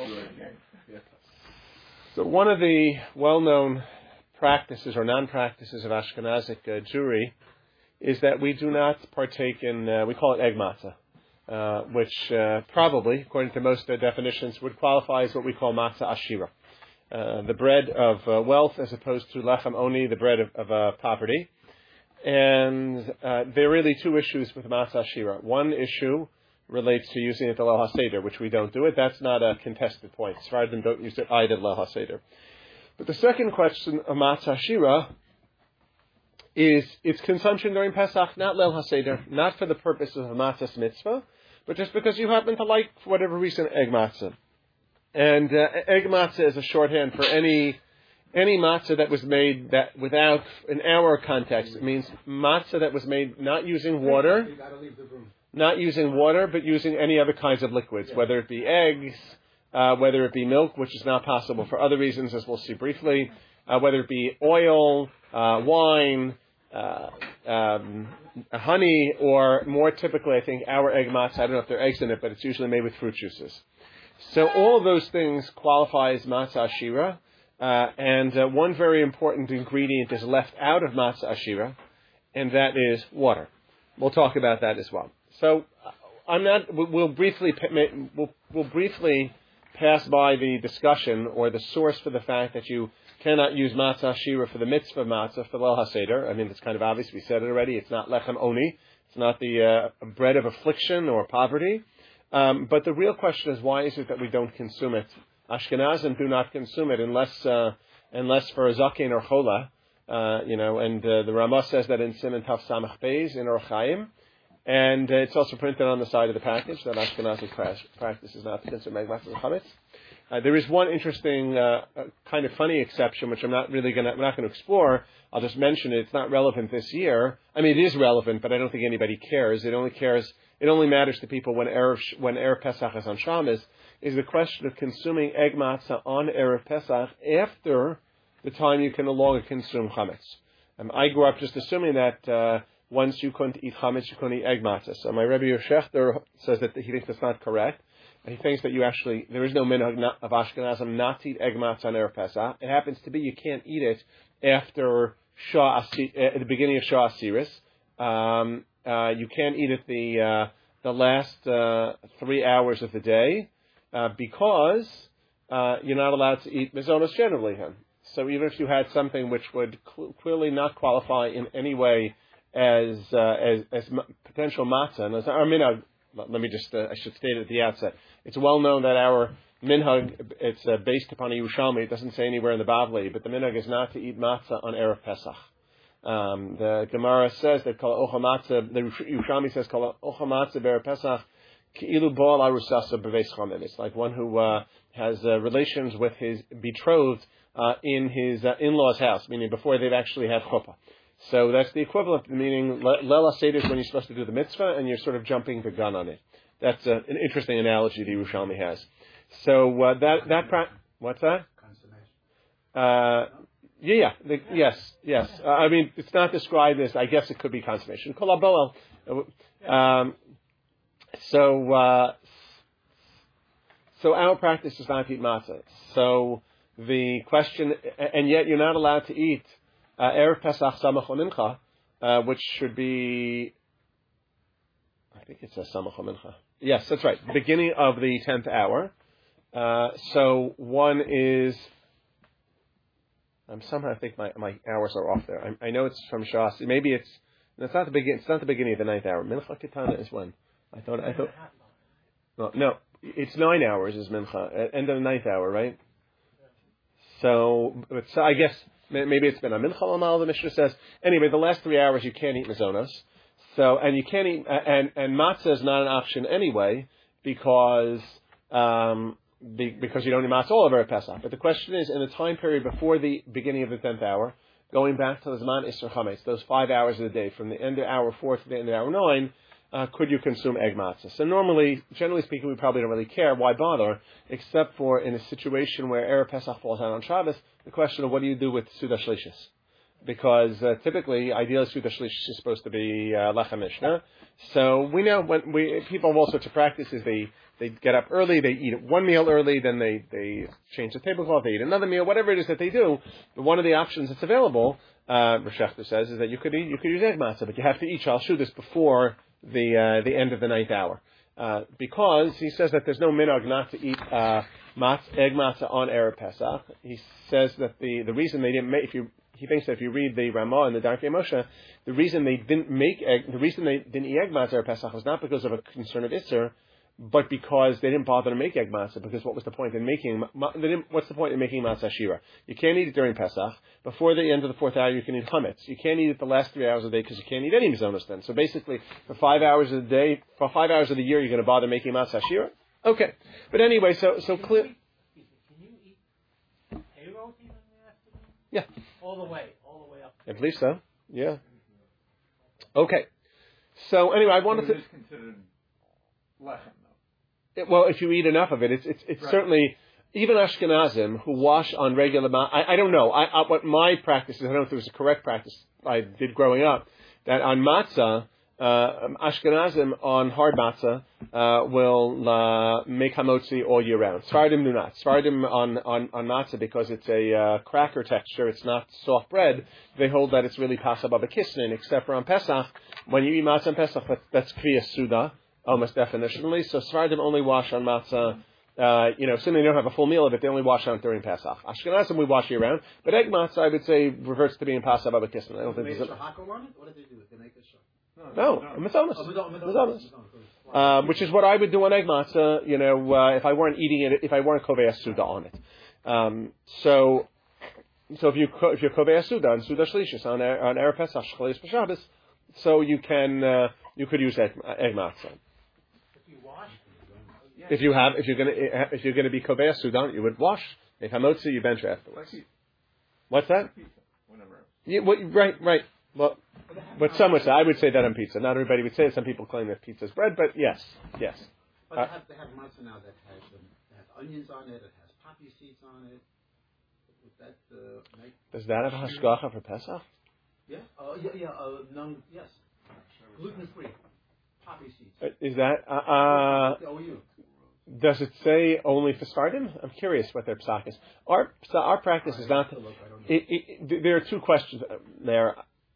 So one of the well-known practices or non-practices of Ashkenazic Jewry is that we do not partake in, we call it egg matzah, which probably, according to most definitions, would qualify as what we call matzah ashira. The bread of wealth as opposed to lechem oni, the bread of poverty. And there are really two issues with matzah ashira. One issue relates to using it to Leil HaSeder, which we don't do it. That's not a contested point. Sephardim don't use it either Leil HaSeder. But the second question of matzah ashira is its consumption during Pesach, not Leil HaSeder, not for the purpose of a matzah's mitzvah, but just because you happen to like, for whatever reason, egg matzah. And egg matzah is a shorthand for any matzah that was made that without, in our context, it means matzah that was made not using water, but using any other kinds of liquids, whether it be eggs, whether it be milk, which is not possible for other reasons, as we'll see briefly, whether it be oil, wine, honey, or more typically, I think, our egg matzah, I don't know if there are eggs in it, but it's usually made with fruit juices. So all of those things qualify as matzah ashira, and one very important ingredient is left out of matzah ashira, and that is water. We'll talk about that as well. So we'll briefly pass by the discussion or the source for the fact that you cannot use matzah ashira for the mitzvah matzah for Leil HaSeder. I mean, it's kind of obvious. We said it already. It's not lechem oni. It's not the bread of affliction or poverty. But the real question is, why is it that we don't consume it? Ashkenazim do not consume it unless for a zaken or chola, and the Ramah says that in Siman Taf Samach Beis in Orach Chaim, and it's also printed on the side of the package that Ashkenazic practice is not to consume egg matzah and chametz. There is one interesting, kind of funny exception, which we're not going to explore. I'll just mention it. It's not relevant this year. I mean, it is relevant, but I don't think anybody cares. It only matters to people when Erev Pesach is on Shabbos, is the question of consuming egg matzah on Erev Pesach after the time you can no longer consume chametz. I grew up just assuming that once you couldn't eat chametz, you couldn't eat egg matzah. So my Rebbe Shechter says that he thinks that's not correct. And he thinks that there is no minhag of Ashkenazim not to eat egg matzah on Erev Pesach. It happens to be you can't eat it after at the beginning of Shah Asiris. You can't eat it the last 3 hours of the day because you're not allowed to eat mizonos generally. So even if you had something which would clearly not qualify in any way as potential matzah, and as our minhag, let me just I should state it at the outset. It's well known that our minhag, it's based upon a Yerushalmi. It doesn't say anywhere in the Bavli, but the minhag is not to eat matzah on Erev Pesach. The Gemara says that kol ocha matzah, the Yerushalmi says kol ocha matzah b'Erev Pesach ki'ilu bo'al arusasa b'veis chamim. It's like one who has relations with his betrothed in his in-law's house, meaning before they've actually had chuppah. So that's the equivalent, meaning Leil HaSeder is when you're supposed to do the mitzvah and you're sort of jumping the gun on it. That's an interesting analogy the Yerushalmi has. So what's that? Consummation. Yes. I mean, it's not described as, I guess it could be consummation. Kol haboel. So our practice is not to eat matzah. So the question, and yet you're not allowed to eat Erev Pesach Samach Mincha, which should be, I think it says Samach Mincha. Yes, that's right. Beginning of the 10th hour. So one is, I think my hours are off there. I know it's from Shas. Maybe it's not the beginning of the 9th hour. Mincha Ketana is when? I thought. No, it's 9 hours is Mincha, end of the 9th hour, right? So I guess maybe it's been a Mincha Lamal, the Mishnah says. Anyway, the last 3 hours you can't eat mizonos. So, and you can't eat, and matzah is not an option anyway, because you don't eat matzah all over Pesach. But the question is, in the time period before the beginning of the 10th hour, going back to the Zman Isser Chametz, those 5 hours of the day, from the end of hour 4 to the end of hour 9, could you consume egg matzah? So normally, generally speaking, we probably don't really care. Why bother? Except for in a situation where Erev Pesach falls out on Shabbos, the question of what do you do with Suda Shlishis? Because typically, ideally, Suda Shlishis is supposed to be Lechem Mishnah. So we know people have all sorts of practices. They they get up early, they eat one meal early, then they change the tablecloth, they eat another meal, whatever it is that they do. But one of the options that's available, Rosh Hashanah says, is that you could use egg matzah, but you have to eat shalshudis before the end of the ninth hour. Because he says that there's no minhag not to eat egg matzah on Erev Pesach. He says that the reason they didn't make, he thinks that if you read the Ramah and the Darkei Moshe, the reason they didn't eat egg matzah Erev Pesach was not because of a concern of Isser, but because they didn't bother to make egg matzah. Because what was the point in making? What's the point in making matzah shira? You can't eat it during Pesach. Before the end of the fourth hour, you can eat chametz. You can't eat it the last 3 hours of the day because you can't eat any mizonos then. So basically, for 5 hours of the day, for 5 hours of the year, you're going to bother making matzah shira? Okay, but anyway, so clear. Can you eat payroll even in the afternoon? Yeah. All the way up. I believe so. Yeah. Okay. So anyway, I wanted to. It's considered lechem, though. Well, if you eat enough of it, it's right. Certainly. Even Ashkenazim who wash on regular, I don't know. What my practice is, I don't know if it was a correct practice I did growing up, that on matzah, Ashkenazim on hard matzah will make hamotzi all year round. Sfardim do not. Sfardim on matzah, because it's a cracker texture, it's not soft bread, they hold that it's really pasab of a kisnin, except for on Pesach. When you eat matzah on Pesach, that's kviyas suda, almost definitionally. So Sfardim only wash on matzah. Assuming they don't have a full meal of it, they only wash on it during Pesach. Ashkenazim we wash year round, but egg matzah I would say reverts to being pasab of a kisnin. I don't think there's What did they do? They make a shah? No, mizonos. Which is what I would do on egg matzah, if I weren't eating it, if I weren't kovei suda on it. So if you're kovei suda on Suda Shlishis on Erev Pesach Shchalis B'Shabbos, so you could use egg matzah. If you're gonna be kovei suda, you would wash. If hamotzi, you bench afterwards. What's that? Right. Well, but some would say, I would say that on pizza. Not everybody would say it. Some people claim that pizza is bread, but yes. But they have matzah now that has onions on it, it has poppy seeds on it. Would that make... Does that have a hashgacha for Pesach? Yeah. Yes. Gluten free. Poppy seeds. Is that does it say only for Sfardim? I'm curious what their psak is. Our practice is not. There are two questions there.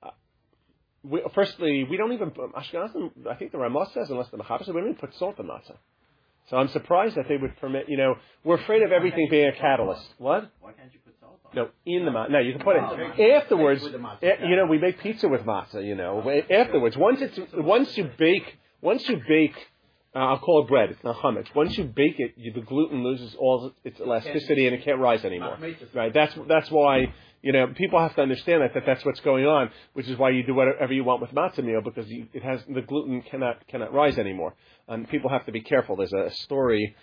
Firstly, we don't even Ashkenazim. I think the Ramah says, unless the Mechaber says, we don't even put salt in matzah. So I'm surprised that they would permit. We're afraid of everything being a catalyst. What? Why can't you put salt on? No, in the matzah. No, you can put it afterwards. We make pizza with matzah. Afterwards, once you bake. I'll call it bread. It's not chametz. Once you bake it, the gluten loses all its elasticity and it can't rise anymore. Right? That's why people have to understand that's what's going on, which is why you do whatever you want with matzah meal, because the gluten cannot rise anymore. And people have to be careful. There's a story,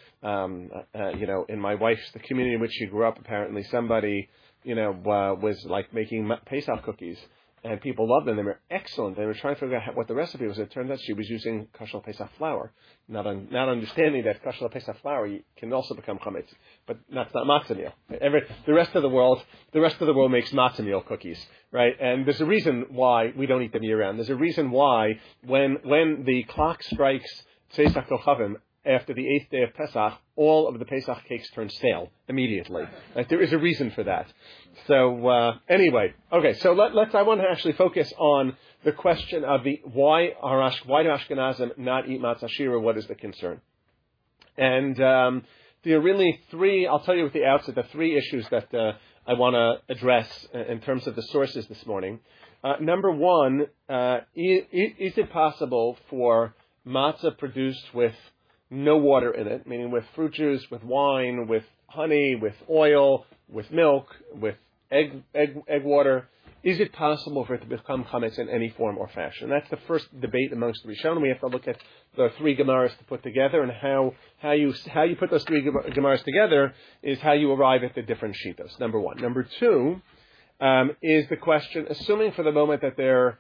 in my wife's the community in which she grew up. Apparently, somebody was like making Pesach cookies. And people loved them. They were excellent. They were trying to figure out what the recipe was. It turned out she was using kosher Pesach flour, not understanding that kosher Pesach flour can also become chametz. But that's not matzah meal. The rest of the world makes matzah meal cookies, right? And there's a reason why we don't eat them year round. There's a reason why when the clock strikes Tzeitzach Kochavim after the 8th day of Pesach, all of the Pesach cakes turn stale immediately. Right? There is a reason for that. So anyway, okay. So I want to actually focus on the question of why do Ashkenazim not eat matzah shira? What is the concern? And there are really three. I'll tell you at the outset the three issues that I want to address in terms of the sources this morning. Number one, is it possible for matzah produced with no water in it, meaning with fruit juice, with wine, with honey, with oil, with milk, with egg water, is it possible for it to become chametz in any form or fashion? That's the first debate amongst the Rishonim. We have to look at the three Gemaras to put together, and how you put those three Gemaras together is how you arrive at the different shitos. Number one. Number two is the question, assuming for the moment that they're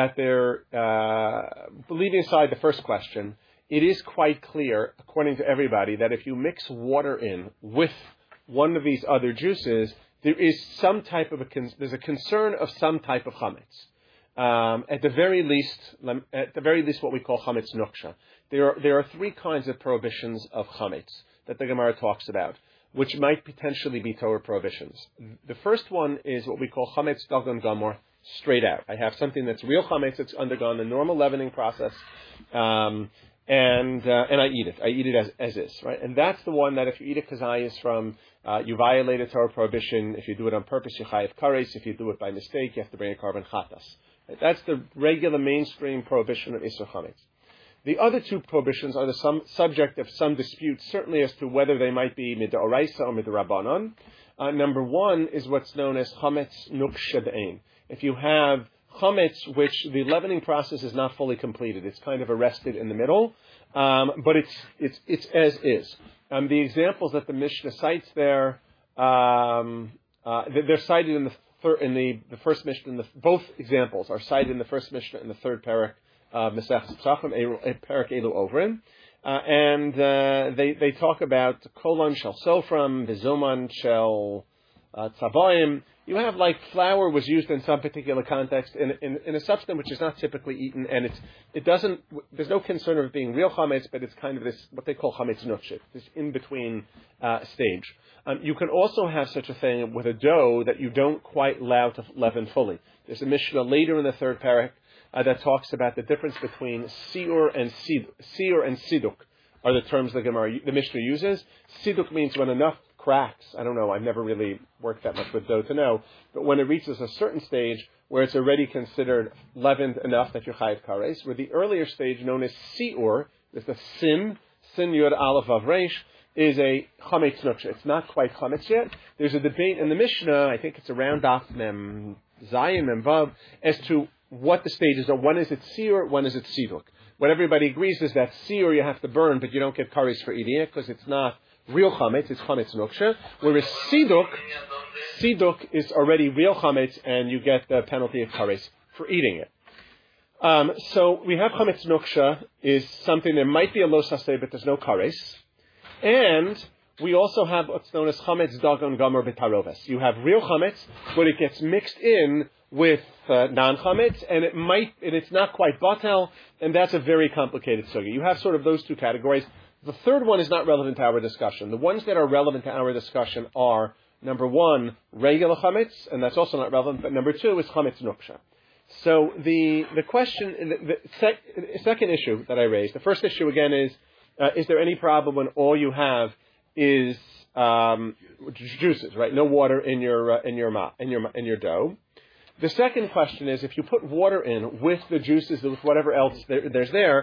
leaving aside the first question, it is quite clear, according to everybody, that if you mix water in with one of these other juices, there is there's a concern of some type of chametz. At the very least, what we call chametz nuksha. there are three kinds of prohibitions of chametz that the Gemara talks about, which might potentially be Torah prohibitions. The first one is what we call chametz dagon gamor, straight out. I have something that's real chametz that's undergone the normal leavening process, and I eat it. I eat it as is, right? And that's the one that if you eat it kazayis from, you violate a Torah prohibition. If you do it on purpose, you chayiv kares. If you do it by mistake, you have to bring a carbon chatas. Right? That's the regular mainstream prohibition of Isur chametz. The other two prohibitions are the subject of some dispute, certainly as to whether they might be midoraisa or midorabanan. Number one is what's known as chametz nuksha de'ein. If you have chametz which the leavening process is not fully completed, it's kind of arrested in the middle, but it's as is. The examples that the Mishnah cites there, they're cited in the first Mishnah. Both examples are cited in the first Mishnah and the third parak of Maseches Pesachim, parak Elu Ovrin, and they talk about kolon shel sofram, vizoman shel tzavoim. You have like flour was used in some particular context in a substance which is not typically eaten, and it doesn't. There's no concern of it being real chametz, but it's kind of this what they call chametz nukshit, this in between stage. You can also have such a thing with a dough that you don't quite allow to leaven fully. There's a Mishnah later in the third parak that talks about the difference between siur and siduk are the terms the Mishnah uses. Siduk means when enough cracks. I don't know. I've never really worked that much with dough to know. But when it reaches a certain stage where it's already considered leavened enough that you're chayiv kares, where the earlier stage known as siur, is the sin yud aleph vav reish, is a chametz nuksha. It's not quite chametz yet. There's a debate in the Mishnah. I think it's around daf mem zayin mem vav as to what the stages are. When is it siur? When is it siduk? What everybody agrees is that siur you have to burn, but you don't get kares for eating it because it's not real chametz, it's chametz nuksha. Whereas siduk is already real chametz, and you get the penalty of kares for eating it. So we have chametz nuksha is something there might be a lo saseh, but there's no kares, and we also have what's known as chametz dagon gamor b'taroves. You have real chametz, but it gets mixed in with non-chametz, and it's not quite batel, and that's a very complicated sugya. You have sort of those two categories. The third one is not relevant to our discussion. The ones that are relevant to our discussion are, number one, regular chametz, and that's also not relevant, but number two is chametz nuksha. So the question, the second issue that I raised, the first issue again is there any problem when all you have is juices, right? No water in your dough. The second question is, if you put water in with the juices, with whatever else there's there,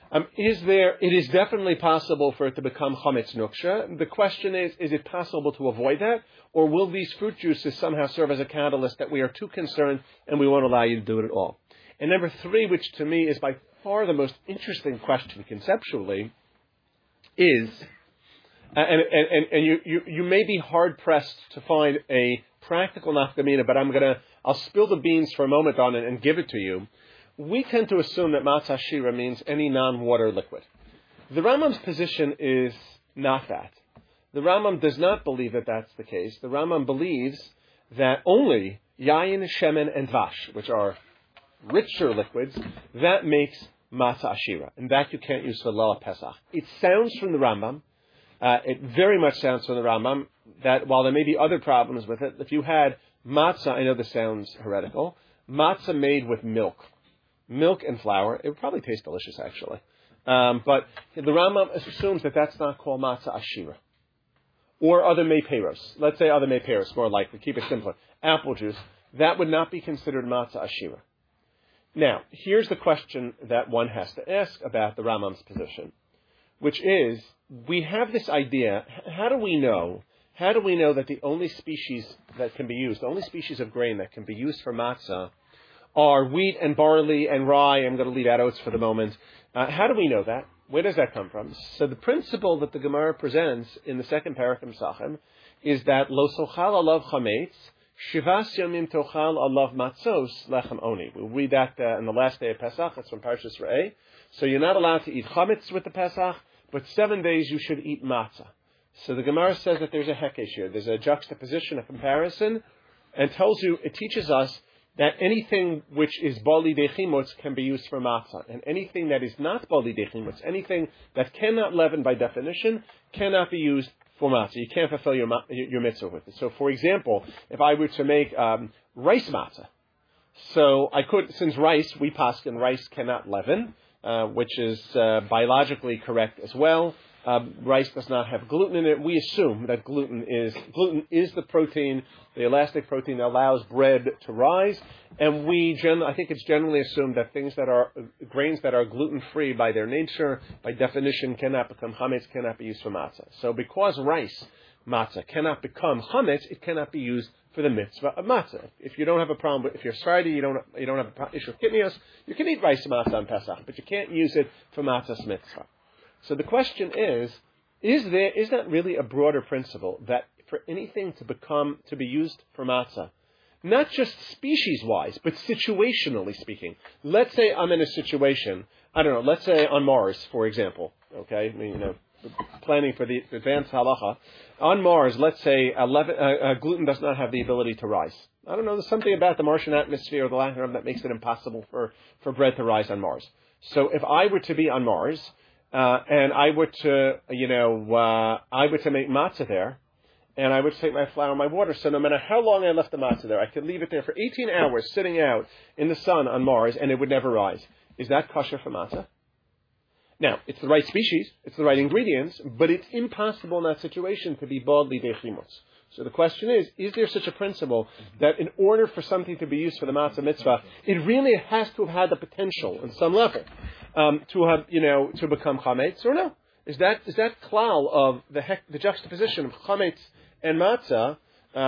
it is definitely possible for it to become chametz nuksha. The question is it possible to avoid that? Or will these fruit juices somehow serve as a catalyst that we are too concerned and we won't allow you to do it at all? And number three, which to me is by far the most interesting question conceptually, is, and you may be hard pressed to find a practical nafkamina, but I'll spill the beans for a moment on it and give it to you. We tend to assume that matzah shira means any non-water liquid. The Rambam's position is not that. The Rambam does not believe that that's the case. The Rambam believes that only yayin, shemen, and vash, which are richer liquids, that makes matzah shira, and that you can't use for Leil Pesach. It sounds from the Rambam, it very much sounds from the Rambam, that while there may be other problems with it, if you had matzah, I know this sounds heretical, matzah made with milk and flour, it would probably taste delicious, actually. But the Rambam assumes that that's not called matzah ashira. Or other meiperos. Let's say other meiperos, more likely. Keep it simpler. Apple juice. That would not be considered matzah ashira. Now, here's the question that one has to ask about the Rambam's position, which is, we have this idea, how do we know that the only species that can be used, the only species of grain that can be used for matzah are wheat and barley and rye? I'm going to leave out oats for the moment. How do we know that? Where does that come from? So the principle that the Gemara presents in the second parak of Pesachim is that lo sochal alav chametz, shivas yomim tochal alav matzos lechem oni. We'll read that in the last day of Pesach. That's from Parshas Re'eh. So you're not allowed to eat chametz with the Pesach, but 7 days you should eat matzah. So the Gemara says that there's a hekesh here. There's a juxtaposition, a comparison, and tells you, it teaches us that anything which is bali dechimutz can be used for matzah, and anything that is not bali dechimutz, anything that cannot leaven by definition, cannot be used for matzah. You can't fulfill your mitzvah with it. So, for example, if I were to make rice matzah, so I could, since rice, we paskin rice cannot leaven, which is biologically correct as well. Rice does not have gluten in it. We assume that gluten is the protein, the elastic protein that allows bread to rise, and I think it's generally assumed that grains that are gluten-free by their nature, by definition, cannot become chametz, cannot be used for matzah. So because rice matzah cannot become chametz, it cannot be used for the mitzvah of matzah. If you don't have a problem, if you're Sephardi, you don't have an issue of kidneys, you can eat rice matzah on Pesach, but you can't use it for matzah's mitzvah. So the question is that really a broader principle that for anything to be used for matzah, not just species-wise, but situationally speaking. Let's say I'm in a situation, I don't know, let's say on Mars, for example, okay, planning for the advanced halacha. On Mars, let's say gluten does not have the ability to rise. I don't know, there's something about the Martian atmosphere or the lack of that makes it impossible for bread to rise on Mars. So if I were to be on Mars, and I were to make matzah there, and I would take my flour and my water, so no matter how long I left the matzah there, I could leave it there for 18 hours sitting out in the sun on Mars, and it would never rise. Is that kosher for matzah? Now, it's the right species, it's the right ingredients, but it's impossible in that situation to be bodli dechimutz. So the question is there such a principle that in order for something to be used for the matzah mitzvah, it really has to have had the potential on some level to become chametz, or no? Is that klal of the juxtaposition of chametz and matzah?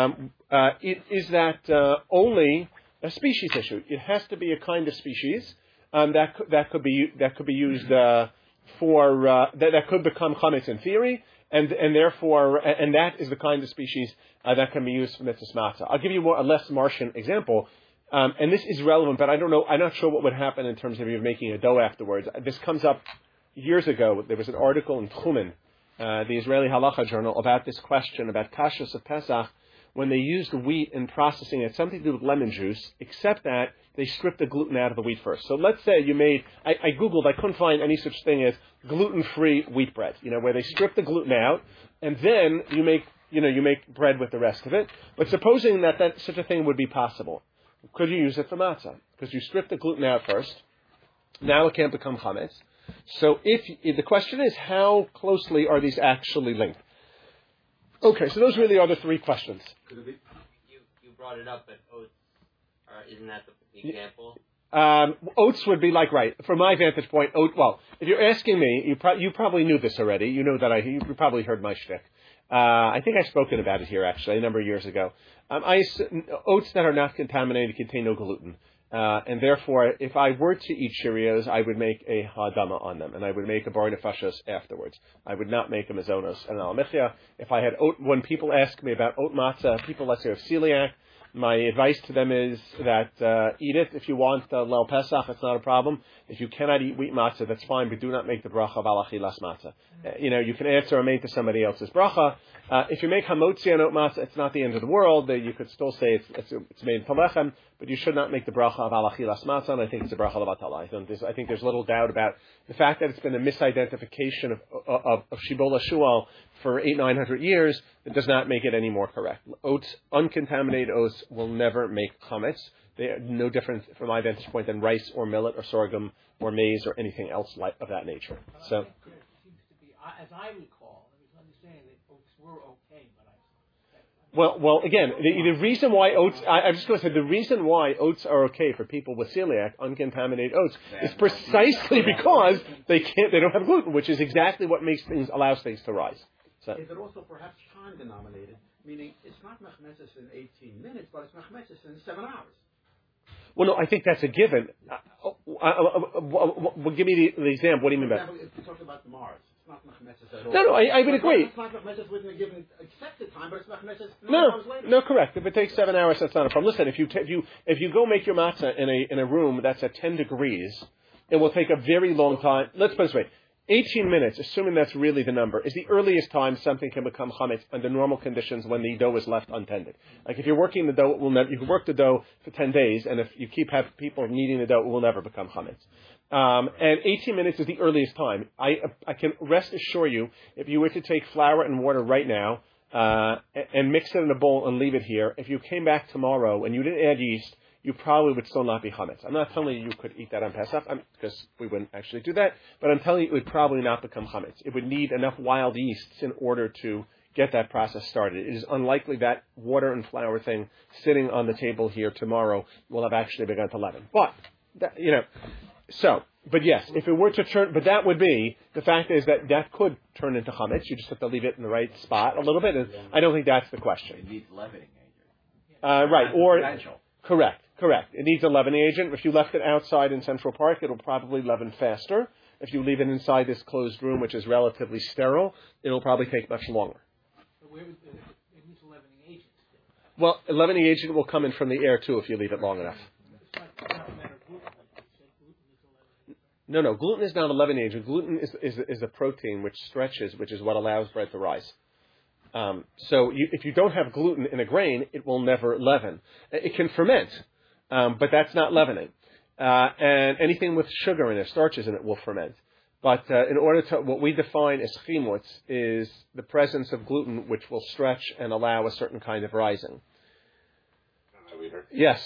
Is that only a species issue? It has to be a kind of species that could be used that could become chametz in theory, and therefore that is the kind of species that can be used for mitzvah matzah. I'll give you a less Martian example. And this is relevant, but I don't know. I'm not sure what would happen in terms of you making a dough afterwards. This comes up years ago. There was an article in Tchumen, the Israeli Halacha Journal, about this question about kashrus of Pesach when they used wheat in processing it. Something to do with lemon juice, except that they stripped the gluten out of the wheat first. So let's say you made. I googled. I couldn't find any such thing as gluten-free wheat bread. Where they strip the gluten out and then you make bread with the rest of it. But supposing that such a thing would be possible. Could you use it for matzah? Because you strip the gluten out first. Now it can't become chametz. So if the question is, how closely are these actually linked? Okay, so those really are the three questions. You brought it up, but oats, isn't that the example? Oats would be right, from my vantage point, if you're asking me, you probably knew this already. You know that you probably heard my shtick. I think I've spoken about it here, actually, a number of years ago. Oats that are not contaminated contain no gluten. And therefore, if I were to eat Cheerios, I would make a ha'adama on them, and I would make a bar nefashos afterwards. I would not make a mazonos and al mechia. If I had when people ask me about oat matzah, people, let's say, of celiac, my advice to them is that eat it if you want Leil Pesach. It's not a problem. If you cannot eat wheat matzah, that's fine, but do not make the bracha of al achilas matzah. You can answer amen to somebody else's bracha. If you make hamotzi on oat matzah, it's not the end of the world. You could still say it's made in talechem, but you should not make the bracha of al achilas matzah, and I think it's a bracha of batala. I think there's little doubt about the fact that it's been a misidentification of Shibola Shual for 800-900 years. It does not make it any more correct. Oats, uncontaminated oats, will never make chametz. They are no different from my vantage point than rice or millet or sorghum or maize or anything else of that nature. So, it seems to be, as I recall, I was understanding that oats were okay, but Well, again, the reason why oats, I'm just going to say the reason why oats are okay for people with celiac, uncontaminated oats, is precisely because they don't have gluten, which is exactly what allows things to rise. So. Is it also perhaps time denominated? Meaning, it's not machmetzes in 18 minutes, but it's machmetzes in 7 hours. Well, no, I think that's a given. Give me the example. What do you mean by that? If you talk about the Mars, it's not machmetzes at all. No, I would agree. It's not machmetzes within a given accepted time, but it's machmetzes 9 hours later. No, correct. If it takes 7 hours, that's not a problem. Listen, if you go make your matzah in a room that's at 10 degrees, it will take a very long time. Let's put it this way. 18 minutes, assuming that's really the number, is the earliest time something can become chametz under normal conditions when the dough is left untended. Like if you're working the dough, you can work the dough for 10 days, and if you have people kneading the dough, it will never become chametz. And 18 minutes is the earliest time. I can rest assure you, if you were to take flour and water right now and mix it in a bowl and leave it here, if you came back tomorrow and you didn't add yeast, you probably would still not be chametz. I'm not telling you could eat that on Pesach, because we wouldn't actually do that, but I'm telling you it would probably not become chametz. It would need enough wild yeasts in order to get that process started. It is unlikely that water and flour thing sitting on the table here tomorrow will have actually begun to leaven. But, but yes, if it were to turn, but that would be, the fact is that could turn into chametz. You just have to leave it in the right spot a little bit, and I don't think that's the question. It needs leavening agent. Right, or... Potential. Correct. It needs a leavening agent. If you left it outside in Central Park, it'll probably leaven faster. If you leave it inside this closed room, which is relatively sterile, it'll probably take much longer. But where would it needs a leavening agent? Well, a leavening agent will come in from the air, too, if you leave it long enough. It's not a matter of gluten. Like you say, gluten needs a leavening agent. No, gluten is not a leavening agent. Gluten is a protein which stretches, which is what allows bread to rise. If you don't have gluten in a grain, it will never leaven. It can ferment, but that's not leavening. And anything with sugar in it, starches in it, will ferment. But in order to, what we define as chimutz is the presence of gluten, which will stretch and allow a certain kind of rising. Yes.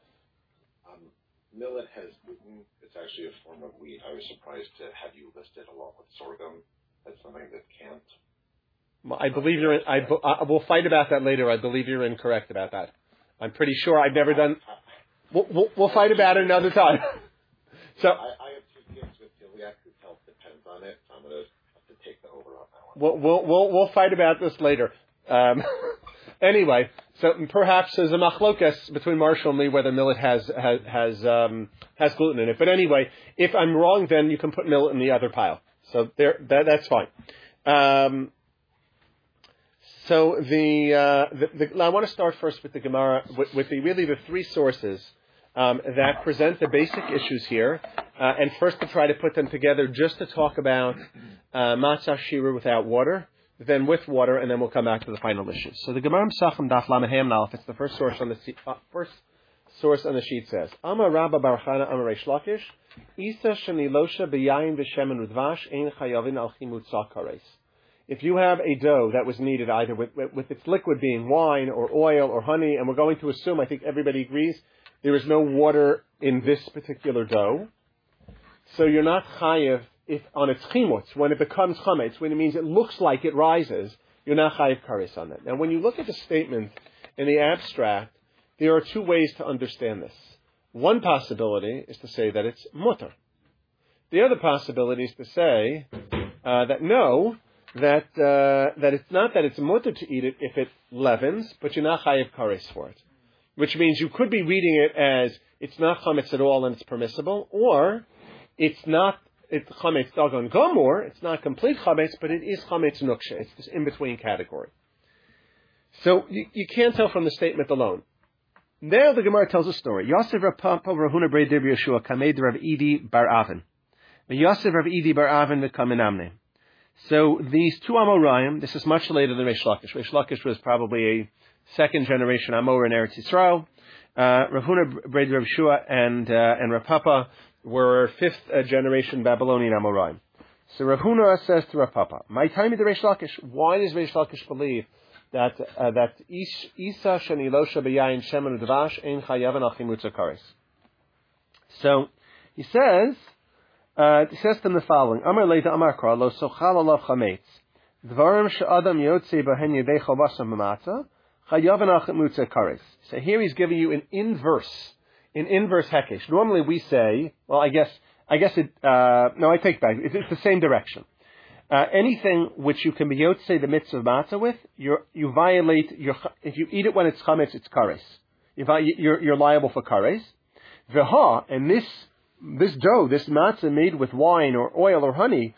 Millet has gluten. It's actually a form of wheat. I was surprised to have you listed along with sorghum as something that can't. I believe you're in, we'll fight about that later. I believe you're incorrect about that. I'm pretty sure I've never done. We'll fight about it another time. So I have two kids with celiac whose health depends on it, so I'm going to have to take the over on that We'll one. we'll fight about this later. Anyway, so perhaps there's a machlokas between Marshall and me whether millet has gluten in it. But anyway, if I'm wrong, then you can put millet in the other pile. So that's fine. So I want to start first with the Gemara, with the three sources that present the basic issues here, and first to try to put them together just to talk about matzah shira without water, then with water, and then we'll come back to the final issues. So the Gemara Pesachim Daf Lamed Hey Aleph, it's the first source on the sheet says, Amar Rabba Bar Chana Amar Reish Lakish, Isa shenilosha b'yayin v'shemen udvash ein chayavin al chimutz kares. If you have a dough that was kneaded either with its liquid being wine or oil or honey, and we're going to assume, I think everybody agrees, there is no water in this particular dough, so you're not chayav if on its chimutz, when it becomes chametz, when it means it looks like it rises, you're not chayav kares on that. Now, when you look at the statement in the abstract, there are two ways to understand this. One possibility is to say that it's mutter. The other possibility is to say that it's not that it's mutter to eat it if it leavens, but you're not chayav kares for it. Which means you could be reading it as it's not chametz at all and it's permissible, or it's chametz dagon gomor, it's not complete chametz, but it is chametz nuksha. It's this in-between category. So you can't tell from the statement alone. Now the Gemara tells a story. Yosef Rav Papa Rahuna Brei Dir Yeshua Kamed Rav Idi Bar Avin. Yosef Rav Idi Bar Avin v'Kamenamne. So these two Amoraim, this is much later than Reish Lakish. Reish Lakish was probably a second generation Amor in Eretz Yisrael. Rav Huna Brei Dir Yeshua and Rav Papa were fifth generation Babylonian Amoraim. So Rav Huna says to Rav Papa, "My time is the Reish Lakish. Why does Reish Lakish believe that Isa shenilosha b'yayin shemen udvash ein chayav al chimutz kares?" So he says to them the following: Amar leida Amar Kra lo sochal alav chametz dvarim she'adam yotze b'hen yedei chavasam b'matzah chayav al chimutz kares. So here he's giving you an inverse hekesh. Normally we say, well, I guess it. No, I take back. It's the same direction. Anything which you can be yotzei the mitzvah of matzah with, you violate if you eat it when it's chametz, it's kares. You're liable for kares. V'ha, and this dough, this matzah made with wine or oil or honey,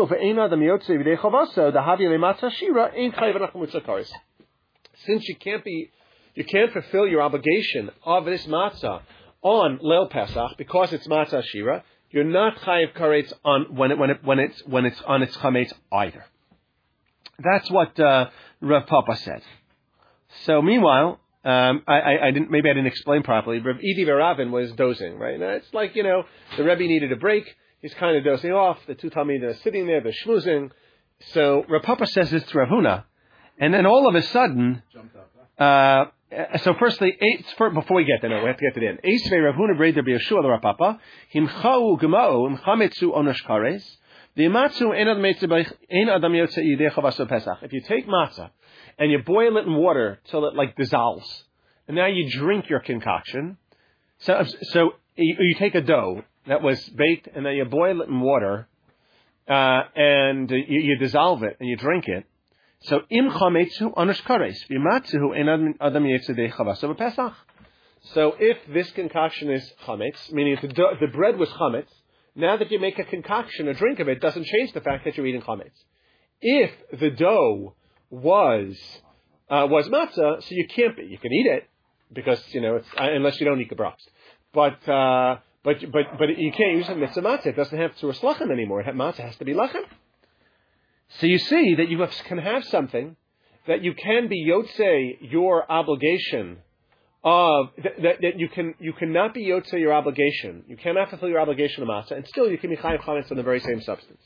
since you can't fulfill your obligation of this matzah on Leil Pesach because it's matzah shira, you're not chayiv karetz on when it's on its chametz either. That's what Rav Papa said. So meanwhile, I didn't explain properly. Rav Idi Baravin was dozing, right? Now it's like, the Rebbe needed a break. He's kind of dozing off. The two Talmidim are sitting there, they're schmoozing. So Rav Papa says this to Rav Huna, and then all of a sudden, so firstly, before we get there, no, we have to get to the end. Eisvei Rav Huna Breder B'Yeshua Rav Papa himchau gemau imchametzu onosh kares v'yimatzu ein adam yotze yidei chavaso pesach. If you take matzah and you boil it in water till it like dissolves, and now you drink your concoction. So you take a dough that was baked, and then you boil it in water, and you dissolve it, and you drink it. So im chametzu onosh kares v'yimatzu ein adam yotze yidei chavaso pesach. So if this concoction is chametz, meaning the bread was chametz, now that you make a concoction, a drink of it, doesn't change the fact that you're eating chametz. If the dough was matzah, so you can't be. You can eat it because it's unless you don't eat gebrachs. But you can't use it mitzvah matzah. It doesn't have to slachem anymore. Matzah has to be lechem. So you see that you can have something that you can be yotzei your obligation of that you cannot be yotzei your obligation. You cannot fulfill your obligation of matzah, and still you can be chayiv chametz on the very same substance.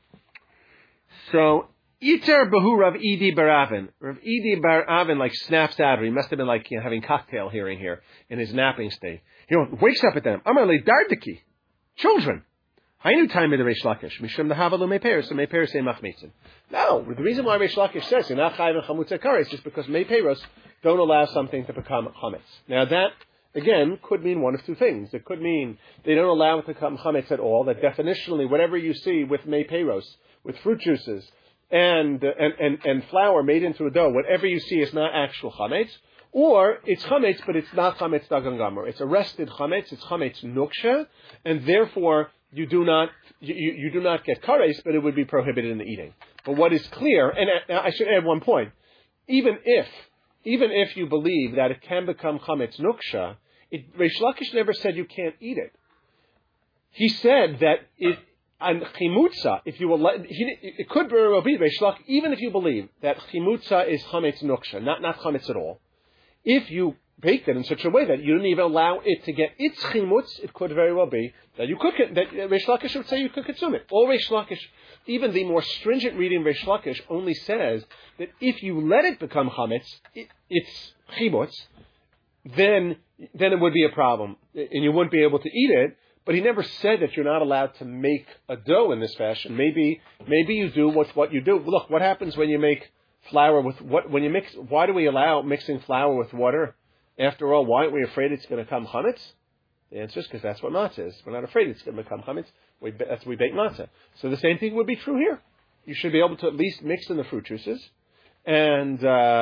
So. Iter Bahu Rav Idi Baravin. Rav Idi Baravin snaps out, or he must have been having cocktail hearing here in his napping state. He wakes up at them. Amarle Dardiki. Children. Hainu time of the Reish Lakish. Mishum the Havalu Meiperos, and Meiperos say Machmitzin. No, the reason why Reish Lakish says you're not chayiv and chamutz kares is because Meiperos don't allow something to become chametz. Now that, again, could mean one of two things. It could mean they don't allow it to become chametz at all, that definitionally whatever you see with Meiperos, with fruit juices, and flour made into a dough, whatever you see is not actual chametz, or it's chametz, but it's not chametz dagan gamor. It's arrested chametz. It's chametz nuksha, and therefore you do not get kares, but it would be prohibited in the eating. But what is clear, and I should add one point, even if you believe that it can become chametz nuksha, Reish Lakish never said you can't eat it. He said that and chimutza, if you will, it could very well be Reish Lakish, even if you believe that chimutza is chametz nuksha, not chametz at all. If you baked it in such a way that you didn't even allow it to get its chimutz, it could very well be that you cook it. That Reish Lakish would say you could consume it. Or Reish Lakish, even the more stringent reading Reish Lakish only says that if you let it become chametz, it's chimutz, then it would be a problem, and you wouldn't be able to eat it. But he never said that you're not allowed to make a dough in this fashion. Maybe you do what you do. Look, what happens when you make flour when you mix? Why do we allow mixing flour with water? After all, why aren't we afraid it's going to become chametz? The answer is because that's what matzah is. We're not afraid it's going to become chametz. That's why we bake matzah. So the same thing would be true here. You should be able to at least mix in the fruit juices, and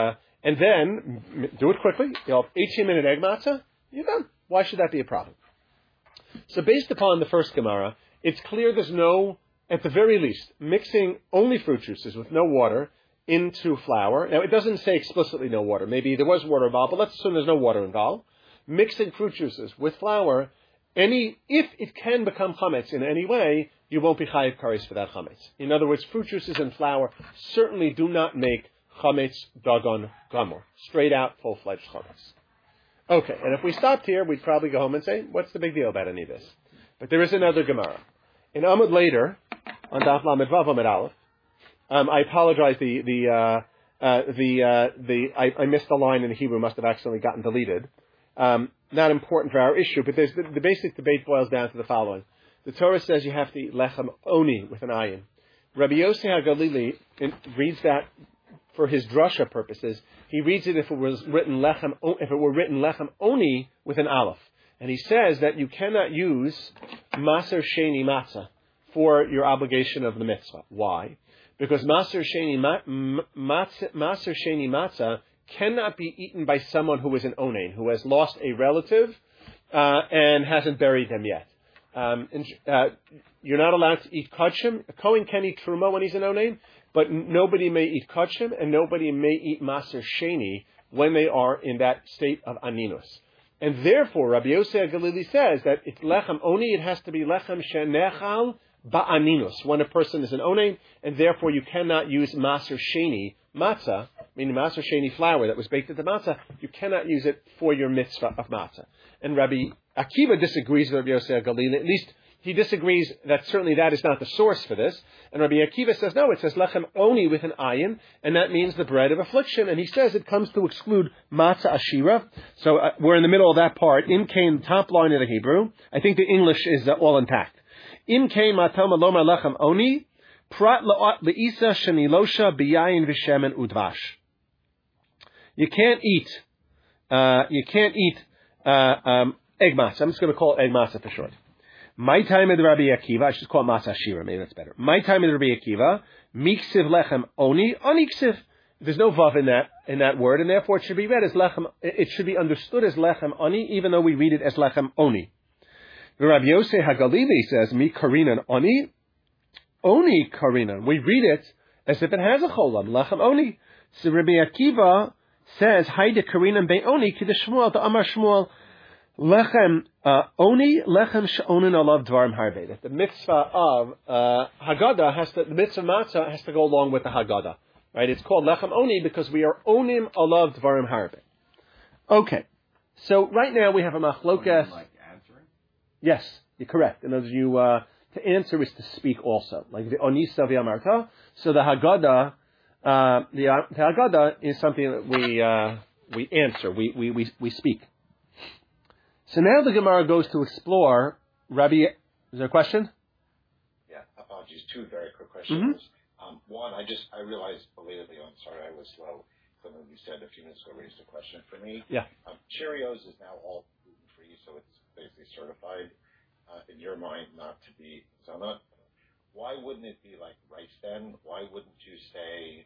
then do it quickly. You'll have 18-minute egg matzah. You're done. Why should that be a problem? So based upon the first Gemara, it's clear there's no, at the very least, mixing only fruit juices with no water into flour. Now, it doesn't say explicitly no water. Maybe there was water involved, but let's assume there's no water involved. Mixing fruit juices with flour, if it can become chametz in any way, you won't be chayiv kares for that chametz. In other words, fruit juices and flour certainly do not make chametz dagan gamor. Straight out, full-fledged chametz. Okay, and if we stopped here, we'd probably go home and say, what's the big deal about any of this? But there is another Gemara. In Amud later, on Daf Lamed Vav Amud Aleph, I apologize, I missed the line in the Hebrew, must have accidentally gotten deleted. Not important for our issue, but the basic debate boils down to the following. The Torah says you have to eat lechem oni with an ayin. Rabbi Yossi HaGalili reads that for his drasha purposes. He reads it if it were written lechem oni with an aleph. And he says that you cannot use maser sheni matzah for your obligation of the mitzvah. Why? Because maser sheni matzah cannot be eaten by someone who is an onain, who has lost a relative and hasn't buried them yet. You're not allowed to eat kachim. A Kohen can eat truma when he's an onain, but nobody may eat kachim and nobody may eat maser sheni when they are in that state of aninus. And therefore, Rabbi Yosef Galili says that it's lechem oni, it has to be lechem shenechal ba'aninus, when a person is an onen, and therefore you cannot use maser sheni, matzah, meaning maser sheni flour that was baked into matzah, you cannot use it for your mitzvah of matzah. And Rabbi Akiva disagrees with Rabbi Yosef Galili, at least he disagrees that certainly that is not the source for this. And Rabbi Akiva says, no, it says lechem oni with an ayin, and that means the bread of affliction. And he says it comes to exclude matzah ashira. So we're in the middle of that part. Im kain, top line of the Hebrew. I think the English is all intact. Im kain matam aloma lechem oni, prat le'isa shenilosha biyayin v'shemen udvash. You can't eat egg matzah. I'm just going to call it egg matzah for short. My time of the Rabbi Akiva, I should call it matzah shira, maybe that's better. My time of the Rabbi Akiva, miksiv lechem oni, oniksiv. There's no vav in that word, and therefore it should be read as lechem, it should be understood as lechem oni, even though we read it as lechem oni. The Rabbi Yosef HaGalili says, mi karinan oni, oni karinan. We read it as if it has a cholam, lechem oni. So Rabbi Akiva says, haide karinan be oni, ki de Shmuel, the Amar Shmuel, lechem oni lechem she'onin alav dvarim harbe. That the mitzvah of Haggadah the mitzvah matzah has to go along with the Haggadah, right? It's called lechem oni because we are onim alav dvarim harbe. Okay, so right now we have a machlokas. Like answering? Yes, you're correct. In other words, to answer is to speak also, like the onisa v'amarta. So the Haggadah, the Haggadah is something that we answer, we speak. So now the Gemara goes to explore Rabbi. Is there a question? Yeah, apologies. Two very quick questions. Mm-hmm. One, I realized belatedly, I'm sorry I was slow. Something you said a few minutes ago raised a question for me. Yeah. Cheerios is now all gluten-free, so it's basically certified, in your mind, not to be zona. Why wouldn't it be like rice then? Why wouldn't you say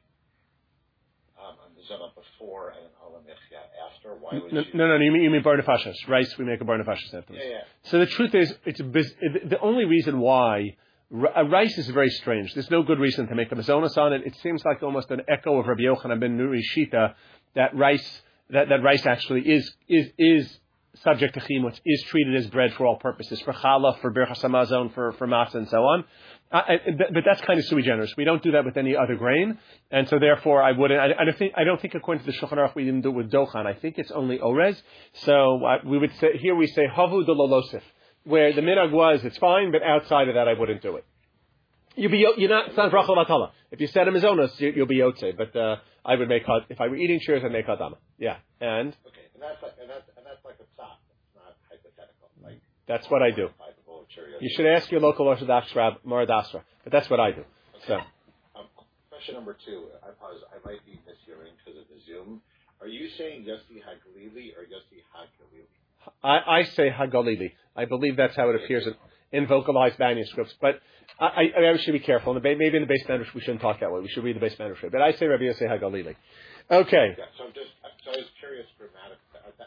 the zona before and alamichya after? Why would you? No, you mean barnafashas. Rice, we make a barnafashas afterwards. Yeah. So the truth is, the only reason why rice is very strange. There's no good reason to make a mazonas on it. It seems like almost an echo of Rabbi Yochanan ben Nuri Shita that rice actually is subject to chimut, is treated as bread for all purposes, for challah, for birchas hamazon, for matzah, and so on. But that's kind of sui generis. We don't do that with any other grain, and so therefore I wouldn't. I don't think according to the Shulchan Aruch we didn't do it with dochan. I think it's only orez. So we would say here we say havu delolosif, where the minhag was it's fine, but outside of that I wouldn't do it. You're not. It's not brachal batala. If you said a mizonos, you'll be yotze. But I would make if I were eating cheers, I'd make hadama. Yeah, and okay, and that's like a pshat. It's not hypothetical. Like that's what I do. You should ask your local Orthodox Rab Moradasra, but that's what I do. Okay. So, question number two. I apologize. I might be mishearing because of the Zoom. Are you saying Yossi HaGalili or Yossi HaGalili? I say HaGalili. I believe that's how it appears in vocalized manuscripts. But I should be careful. Maybe in the base manuscript we shouldn't talk that way. We should read the base manuscript. But I say Rabbi Yossi HaGalili. Okay. Yeah. So I was curious grammatically.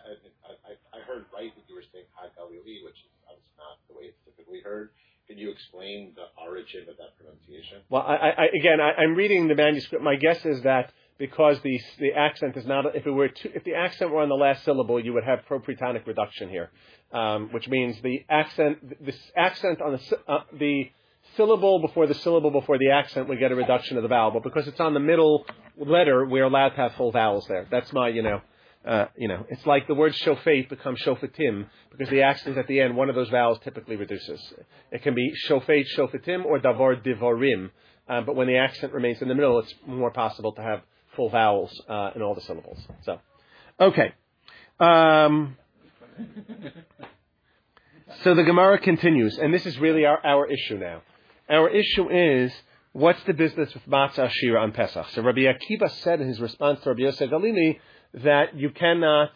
I heard right that you were saying HaGalili, which is not the way it's typically heard. Can you explain the origin of that pronunciation? Well, I'm reading the manuscript. My guess is that because the accent is not, if the accent were on the last syllable, you would have propretonic reduction here, which means the accent on the syllable before the accent would get a reduction of the vowel. But because it's on the middle letter, we're allowed to have full vowels there. That's my, it's like the word shofet becomes shofetim because the accent at the end, one of those vowels typically reduces. It can be shofet, shofetim, or davar divarim. But when the accent remains in the middle, it's more possible to have full vowels in all the syllables. So, okay. So the Gemara continues, and this is really our issue now. Our issue is, what's the business with matzah shira on Pesach? So Rabbi Akiva said in his response to Rabbi Yosef Galili that you cannot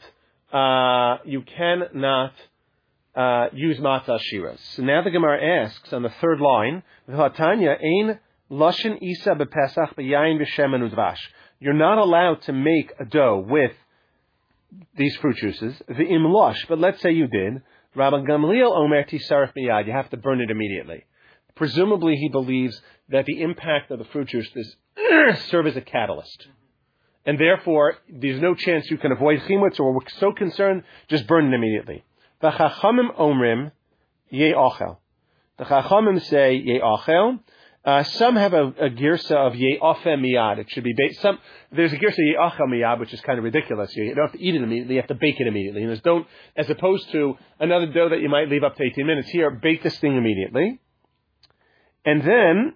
use matzah shiras. So now the Gemara asks on the third line, V'hatanya ein lashin isa bepesach b'yayin v'shemen udvash. You're not allowed to make a dough with these fruit juices. V'im losh, but let's say you did. Rabbi Gamliel omer tisaref miyad. You have to burn it immediately. Presumably he believes that the impact of the fruit juice serve as a catalyst. and therefore there's no chance you can avoid chimutz, or we're so concerned, just burn it immediately. V'chachamim omrim ye'achel. The chachamim say ye'achel. Some have a girsa of ye'afeh miyad. It should be there's a girsa ye'achel miyad, which is kind of ridiculous. You don't have to eat it immediately; you have to bake it immediately. And as opposed to another dough that you might leave up to 18 minutes. Here, bake this thing immediately. And then,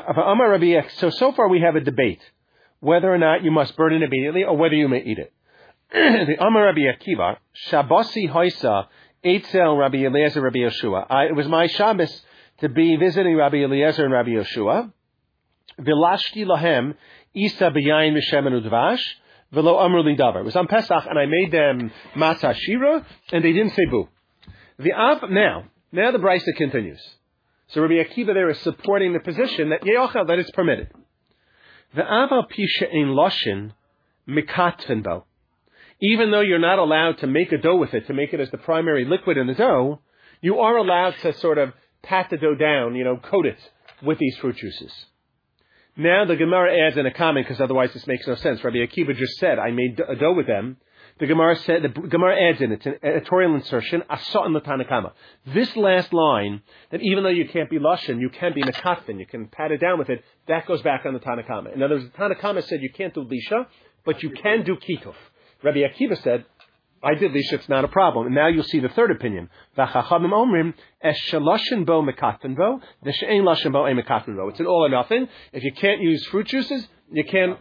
so far we have a debate whether or not you must burn it immediately or whether you may eat it. The Amar Rabbi Akiva, Shabbasi Hoisa, Eitzel Rabbi Eliezer, Rabbi Yeshua. It was my Shabbos to be visiting Rabbi Eliezer and Rabbi Yeshua. Vilashti lahem isa b'yayin v'shemen udvash v'lo amru li davar. It was on Pesach, and I made them matzah shira, and they didn't say boo. Now the Brisa continues. So Rabbi Akiva there is supporting the position that ye'achel, that it's permitted. V'aval pisha ein loshin mikatven bo. Even though you're not allowed to make a dough with it, to make it as the primary liquid in the dough, you are allowed to sort of pat the dough down, coat it with these fruit juices. Now the Gemara adds in a comment, because otherwise this makes no sense. Rabbi Akiva just said, I made a dough with them. The Gemara adds in it, it's an editorial insertion, asa'an l'tanakama. This last line, that even though you can't be lashon, you can be mekatfin, you can pat it down with it, that goes back on the Tanakama. In other words, the Tanakama said you can't do lisha, but you can do kituf. Rabbi Akiva said, I did lisha, it's not a problem. And now you'll see the third opinion. V'chachamim omrim, es shelashin bo mekatfin bo, v'she'ein lashin bo ein mekatfin bo. It's an all or nothing. If you can't use fruit juices, you can,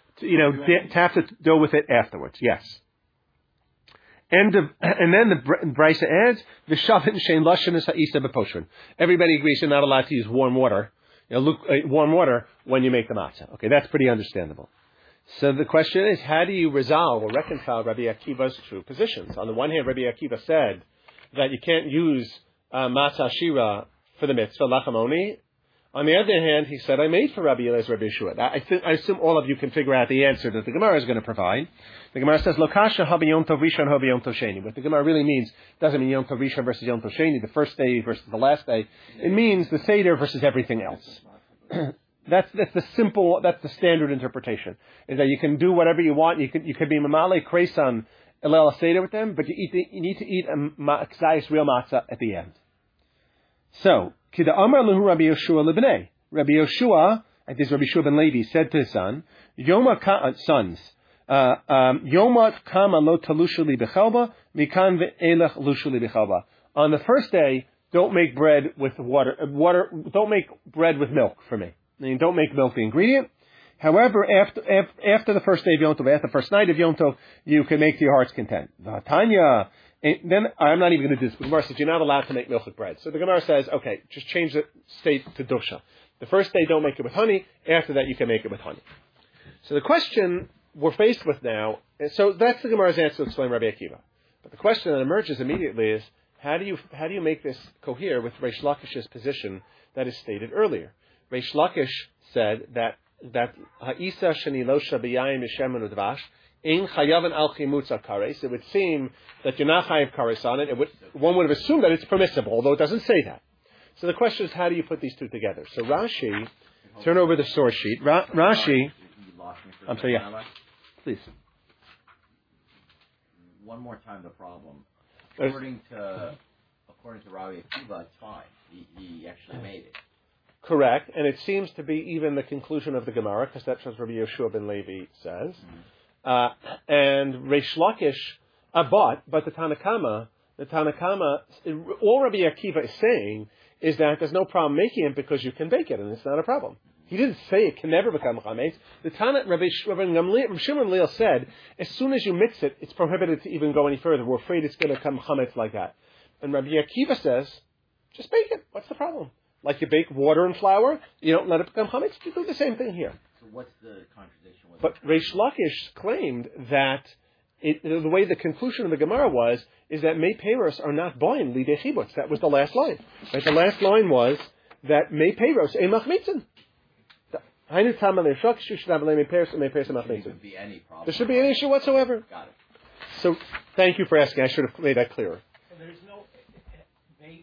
tap the dough with it afterwards. Yes. And then the Brisa adds, "V'shavin shein lashin is ha'isa b'poshrin." Everybody agrees you're not allowed to use warm water, warm water when you make the matzah. Okay, that's pretty understandable. So the question is, how do you resolve or reconcile Rabbi Akiva's two positions? On the one hand, Rabbi Akiva said that you can't use matzah shira for the mitzvah lachamoni. On the other hand, he said, I made for Rabbi Eliezer, Rabbi Yeshua. I assume all of you can figure out the answer that the Gemara is going to provide. The Gemara says, Lokasha habi yom tov rishon habi yom tov sheni. What the Gemara really means doesn't mean yom tov rishon versus yom tov sheni, the first day versus the last day. It means the Seder versus everything else. That's the standard interpretation. Is that you can do whatever you want. You could be mamale kresan elel Seder with them, but you need to eat a ksayis real matzah at the end. So, Kida Amar Lahu Rabbi Yoshua Libnei. Rabbi Yoshua, and this Rabbi Yoshua ben Levi, said to his sons, Yoma kama lo talushu li bechalba, mikan ve'elech lushu li bechalba. On the first day, don't make bread with water, don't make bread with milk for me. I mean, don't make milk the ingredient. However, after the first day of Yom Tov, after the first night of Yom Tov, you can make to your heart's content. V'atanya. And then I'm not even going to do this. The Gemara says you're not allowed to make milk with bread. So the Gemara says, okay, just change the state to dusha. The first day, don't make it with honey. After that, you can make it with honey. So the question we're faced with now, so that's the Gemara's answer to explain Rabbi Akiva. But the question that emerges immediately is, how do you make this cohere with Reish Lakish's position that is stated earlier? Reish Lakish said that ha'isa shenilosha b'yayim yishemen udvash. In chayavan al chimutza kares, it would seem that you're not chayav kares on it. One would have assumed that it's permissible, although it doesn't say that. So the question is, how do you put these two together? So Rashi, turn over the source sheet. Rashi, I'm sorry, yeah, please. One more time, the problem. According to Rabbi Akiva, it's fine. He actually made it. Correct, and it seems to be even the conclusion of the Gemara, because that's what Rabbi Yoshua ben Levi says. Mm-hmm. And Reish Lakish, but the Tanakama, all Rabbi Akiva is saying is that there's no problem making it because you can bake it, and it's not a problem. He didn't say it can never become chametz. The Rabbi Shimon Gamliel said, as soon as you mix it, it's prohibited to even go any further. We're afraid it's going to become chametz like that. And Rabbi Akiva says, just bake it. What's the problem? Like you bake water and flour, you don't let it become chametz. You do the same thing here. So what's the contradiction? But Reish Lakish claimed that the way the conclusion of the Gemara was is that Mei Peiros are not boim lidei chibutz. That was the last line. Right? The last line was that Mei Peiros ein machmitzin. There should be any issue whatsoever. Got it. So thank you for asking. I should have made that clearer. So there is no Mei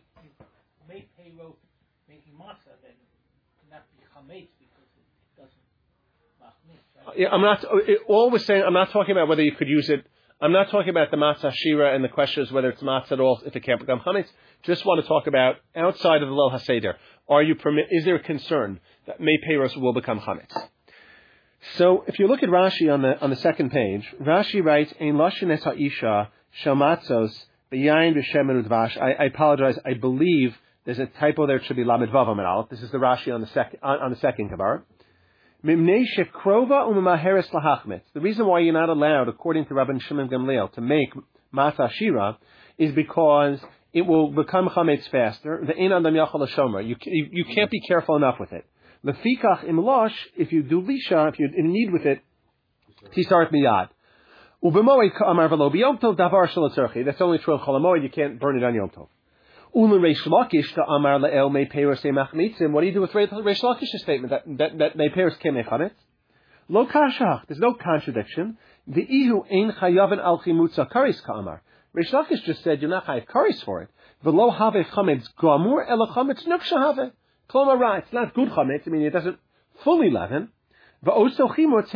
Peiros making matzah then cannot be chametz because it doesn't. machmitz. I'm not. All we're saying, I'm not talking about whether you could use it. I'm not talking about the matzah shira and the question is whether it's matzah at all if it can't become chametz. Just want to talk about outside of the Leil HaSeder. Is there a concern that May Peiros will become chametz? So if you look at Rashi on the second page, Rashi writes, "Ein lashon es ha'isha shel matzos b'yayin b'shemen udvash." I apologize. I believe there's a typo there. It should be lamed vav amud aleph. This is the Rashi on the second kabar. Mimnei shekrova u'memaheres lahachmetz. The reason why you're not allowed, according to Rabban Shimon Gamliel, to make matzah shira is because it will become chametz faster. The ein adam yachal l'shomer. You can't be careful enough with it. Lefikach im losh, if you do lisha, if you're in need with it, tisaret miyad. Ubemoed ka'amar v'lo b'yom tov davar shel tzarchi. That's only true of chol hamoed. You can't burn it on Yom Tov. Ulen Reish Lakish ka'amar le'el mei peiros machmitzim. What do you do with Reish Lakish's statement that mei peiros can't make chametz? Lo kashach. There's no contradiction. The ihu ein chayaven al chimutza karis ka'amar. Reish Lakish just said you're not chayav karis for it. V'lo have chametz gamur ela chametz nuksha have. Klomar, it's not good chametz. I mean, it doesn't fully leaven. In other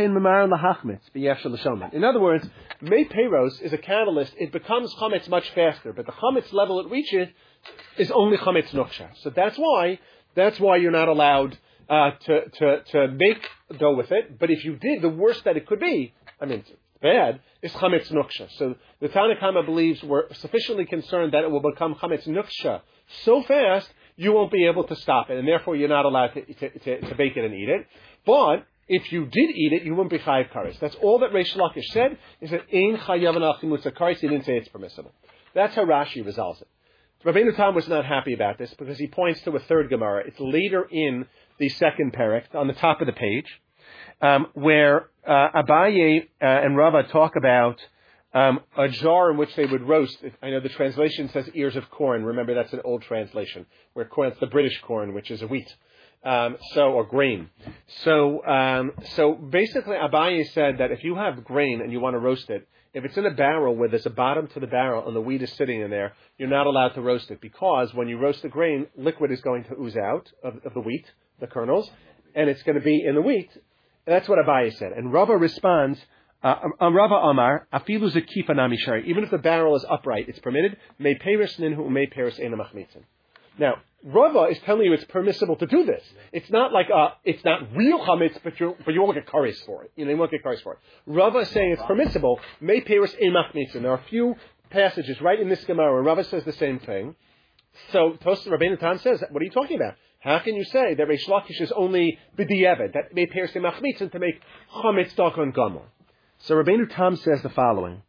words, May Peiros is a catalyst. It becomes chametz much faster, but the chametz level it reaches is only chametz nuksha. So that's why you're not allowed to make dough with it. But if you did, the worst that it could be, I mean, it's bad, is chametz nuksha. So the Tanna Kama believes we're sufficiently concerned that it will become chametz nuksha so fast you won't be able to stop it, and therefore you're not allowed to bake it and eat it. But if you did eat it, you wouldn't be chayiv kares. That's all that Reish Lakish said, is that ein chayav anachimutza kares. He didn't say it's permissible. That's how Rashi resolves it. Rabbeinu Tam was not happy about this because he points to a third Gemara. It's later in the second parak, on the top of the page, where Abaye and Rava talk about a jar in which they would roast. I know the translation says ears of corn. Remember, that's an old translation, where corn, it's the British corn, which is a wheat. Or grain. So basically Abaye said that if you have grain and you want to roast it, if it's in a barrel where there's a bottom to the barrel and the wheat is sitting in there, you're not allowed to roast it because when you roast the grain, liquid is going to ooze out of the wheat, the kernels, and it's going to be in the wheat. And that's what Abaye said. And Rava responds, Rava Amar, afilu zekifa nami shari. Even if the barrel is upright, it's permitted. May peiros ninhu, may peiros eina machmitzin. Now, Rava is telling you it's permissible to do this. It's not like it's not real chametz, but you won't get kares for it. You won't get kares for it. Rava is saying it's permissible. May peiros ein machmitzin. There are a few passages right in this Gemara where Rava says the same thing. So Rabbeinu Tam says, what are you talking about? How can you say that Reish Lakish is only b'di'evet, that may peiros ein machmitzin to make chametz dakon gamor? So Rabbeinu Tam says the following.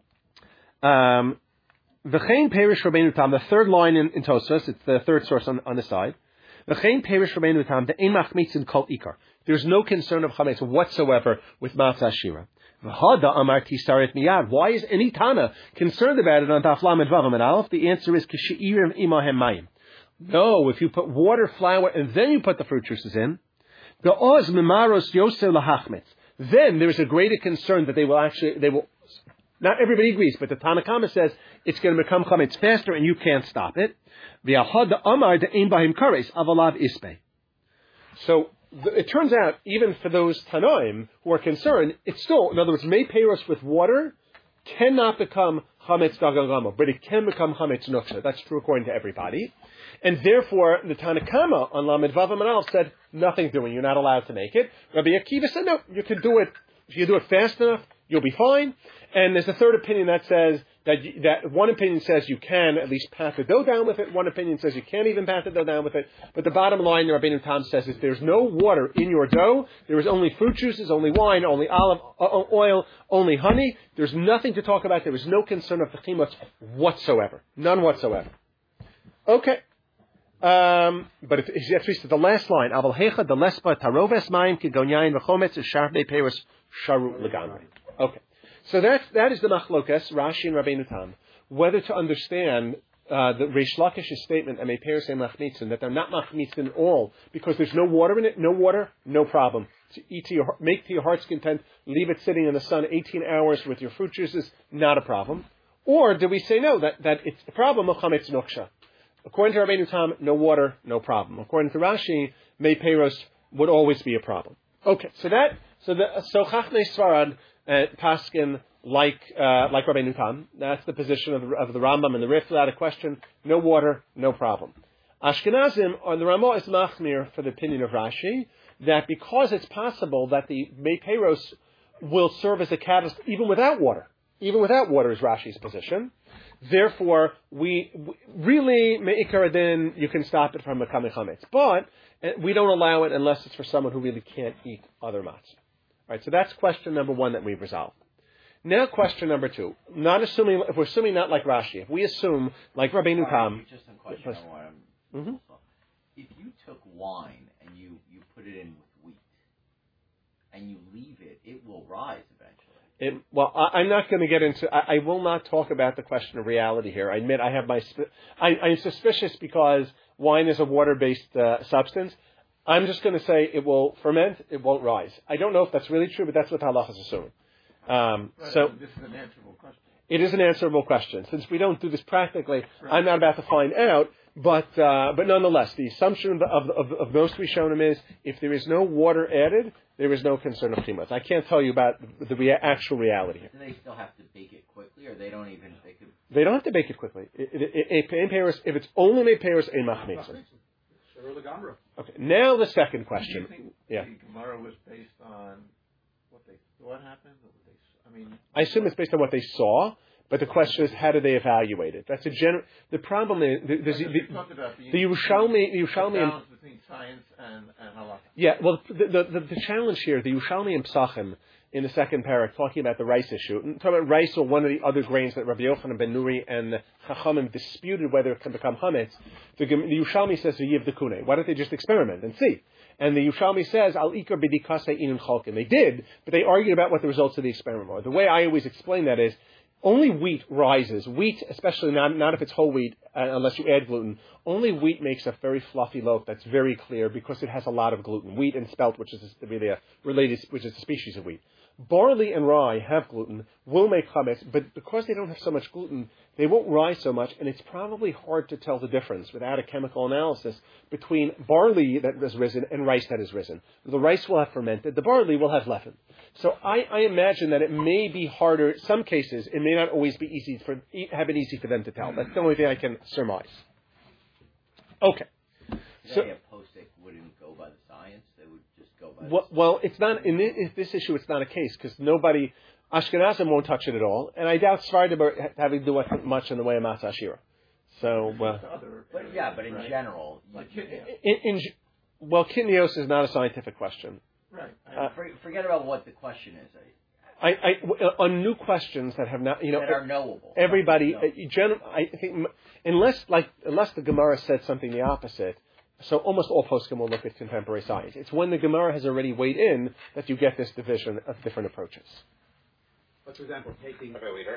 V'chein perish Rabbeinu Tam, the third line in Tosfos, it's the third source on the side. V'chein perish Rabbeinu Tam, the ein machmitzin kol ikar. There's no concern of chametz whatsoever with matzah shira. V'hada amar tisaret miyad. Why is any Tana concerned about it on Daf Lamed Vav Amud Aleph? The answer is k'she'irim imahem mayim. No, if you put water, flour, and then you put the fruit juices in, the oz mimaros yosel lahachmetz. Then there is a greater concern that they will. Not everybody agrees, but the Tanna Kama says it's going to become chametz faster, and you can't stop it. So it turns out, even for those Tanoim who are concerned, it's still, in other words, May Peiros with water cannot become chametz dagan gamo, but it can become chametz nuksha. That's true according to everybody. And therefore, the Tanna Kama on Lamed Vav Amud Aleph said, nothing doing, you're not allowed to make it. Rabbi Akiva said, no, you can do it. If you do it fast enough, you'll be fine. And there's a third opinion that says that one opinion says you can at least pat the dough down with it. One opinion says you can't even pat the dough down with it. But the bottom line, Rabbeinu Tam says, is there's no water in your dough. There is only fruit juices, only wine, only olive oil, only honey. There's nothing to talk about. There is no concern of techimot whatsoever. None whatsoever. Okay. But at least at the last line, Aval Hecha the Lespa Taroves Mayim Kigonyain V'Chometz Sharpei Peiros Sharu Legamri. Okay. So that is the machlokas, Rashi and Rabbeinu Tam, whether to understand the Reish Lakish's statement, Amei Peiros Ein Machmitzin, that they're not machmitzin at all, because there's no water in it, no water, no problem. Make to your heart's content, leave it sitting in the sun 18 hours with your fruit juices, not a problem. Or do we say no, that it's the problem of chametz nuksha? According to Rabbeinu Tam, no water, no problem. According to Rashi, May Peiros would always be a problem. Okay, so So Chachnei Svarad paskin like Rabbeinu Tam. That's the position of the Rambam and the Rif, without a question. No water, no problem. Ashkenazim, or the Ramah is machmir for the opinion of Rashi, that because it's possible that the Mei Peiros will serve as a catalyst even without water. Even without water is Rashi's position. Therefore, we really, Me'ikar Adin, you can stop it from becoming chametz. But we don't allow it unless it's for someone who really can't eat other matzah. All right, so that's question number one that we've resolved. Now question number two. If we're assuming not like Rashi, if we assume like Rabbeinu Tam. Just a question on what I'm... If you took wine and you put it in with wheat and you leave it, it will rise eventually. I'm not going to get into. I will not talk about the question of reality here. I admit I have my. I'm suspicious because wine is a water-based substance. I'm just going to say it will ferment. It won't rise. I don't know if that's really true, but that's what Halach is assuming. So this is an answerable question. It is an answerable question. Since we don't do this practically, I'm not about to find out. But nonetheless, the assumption of most Rishonim is if there is no water added, there is no concern of chimas. I can't tell you about the actual reality here. Do they still have to bake it quickly, or they don't even? They don't have to bake it quickly. If it's only made peiros, ein machmitzin. Okay. Now the second question. Do you think the Gemara was based on what they thought happened? I assume it's based on what they saw. But the question is, how do they evaluate it? That's the problem is the Yerushalmi. The balance between science and halakha. Yeah, well, the challenge here, the Yerushalmi and Psachim in the second parak, talking about the rice issue, talking about rice or one of the other grains that Rabbi Yochanan ben Nuri and Chachamim disputed whether it can become chametz. The Yerushalmi says to Yiv the Kune. Why don't they just experiment and see? And the Yerushalmi says, Al Ikar b'dikasei inun chalkin. They did, but they argued about what the results of the experiment were. The way I always explain that is, only wheat rises. Wheat, especially not if it's whole wheat, unless you add gluten. Only wheat makes a very fluffy loaf that's very clear because it has a lot of gluten. Wheat and spelt, which is really which is a species of wheat. Barley and rye have gluten, will make chametz, but because they don't have so much gluten, they won't rise so much, and it's probably hard to tell the difference without a chemical analysis between barley that has risen and rice that has risen. The rice will have fermented, the barley will have leavened. So I imagine that it may be harder, some cases, it may not always be easy have it easy for them to tell. That's the only thing I can surmise. Okay. So, a postic wouldn't go by the science; they would just go by. Well, it's not in this issue. It's not a case because Ashkenazim won't touch it at all, and I doubt Sfardim are having to do much in the way of matzah shira. So, but in general, like kidneys. Kidneys is not a scientific question. Right. Forget about what the question is. On new questions that have not, that are knowable. Everybody, I think, unless the Gemara said something the opposite. So almost all poskim will look at contemporary science. It's when the Gemara has already weighed in that you get this division of different approaches. But for example, taking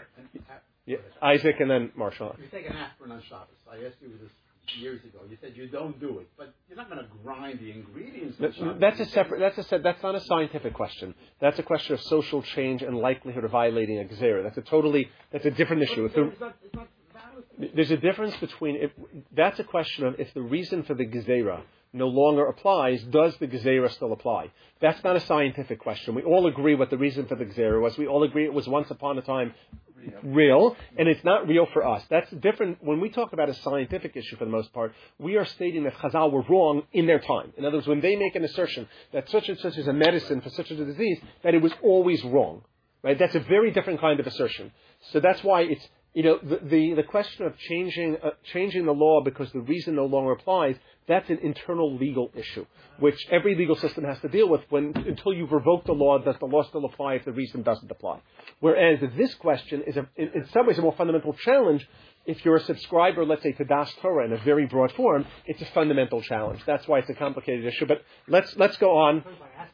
Isaac and then Marshall. You take an aspirin on Shabbos. I asked you this years ago. You said you don't do it, but you're not going to grind the ingredients. That's not a scientific question. That's a question of social change and likelihood of violating a gezerah. That's a different issue. There's a difference between that's a question of if the reason for the gezerah no longer applies, does the gezerah still apply? That's not a scientific question. We all agree what the reason for the gezerah was. We all agree it was once upon a time real, and it's not real for us. That's different. When we talk about a scientific issue, for the most part, we are stating that Chazal were wrong in their time. In other words, when they make an assertion that such and such is a medicine for such a disease, that it was always wrong. Right? That's a very different kind of assertion. So that's why it's the question of changing the law because the reason no longer applies, that's an internal legal issue, which every legal system has to deal with until you've revoked the law, does the law still apply if the reason doesn't apply? Whereas this question is, in some ways, a more fundamental challenge. If you're a subscriber, let's say, to Das Torah in a very broad form, it's a fundamental challenge. That's why it's a complicated issue. But let's go on.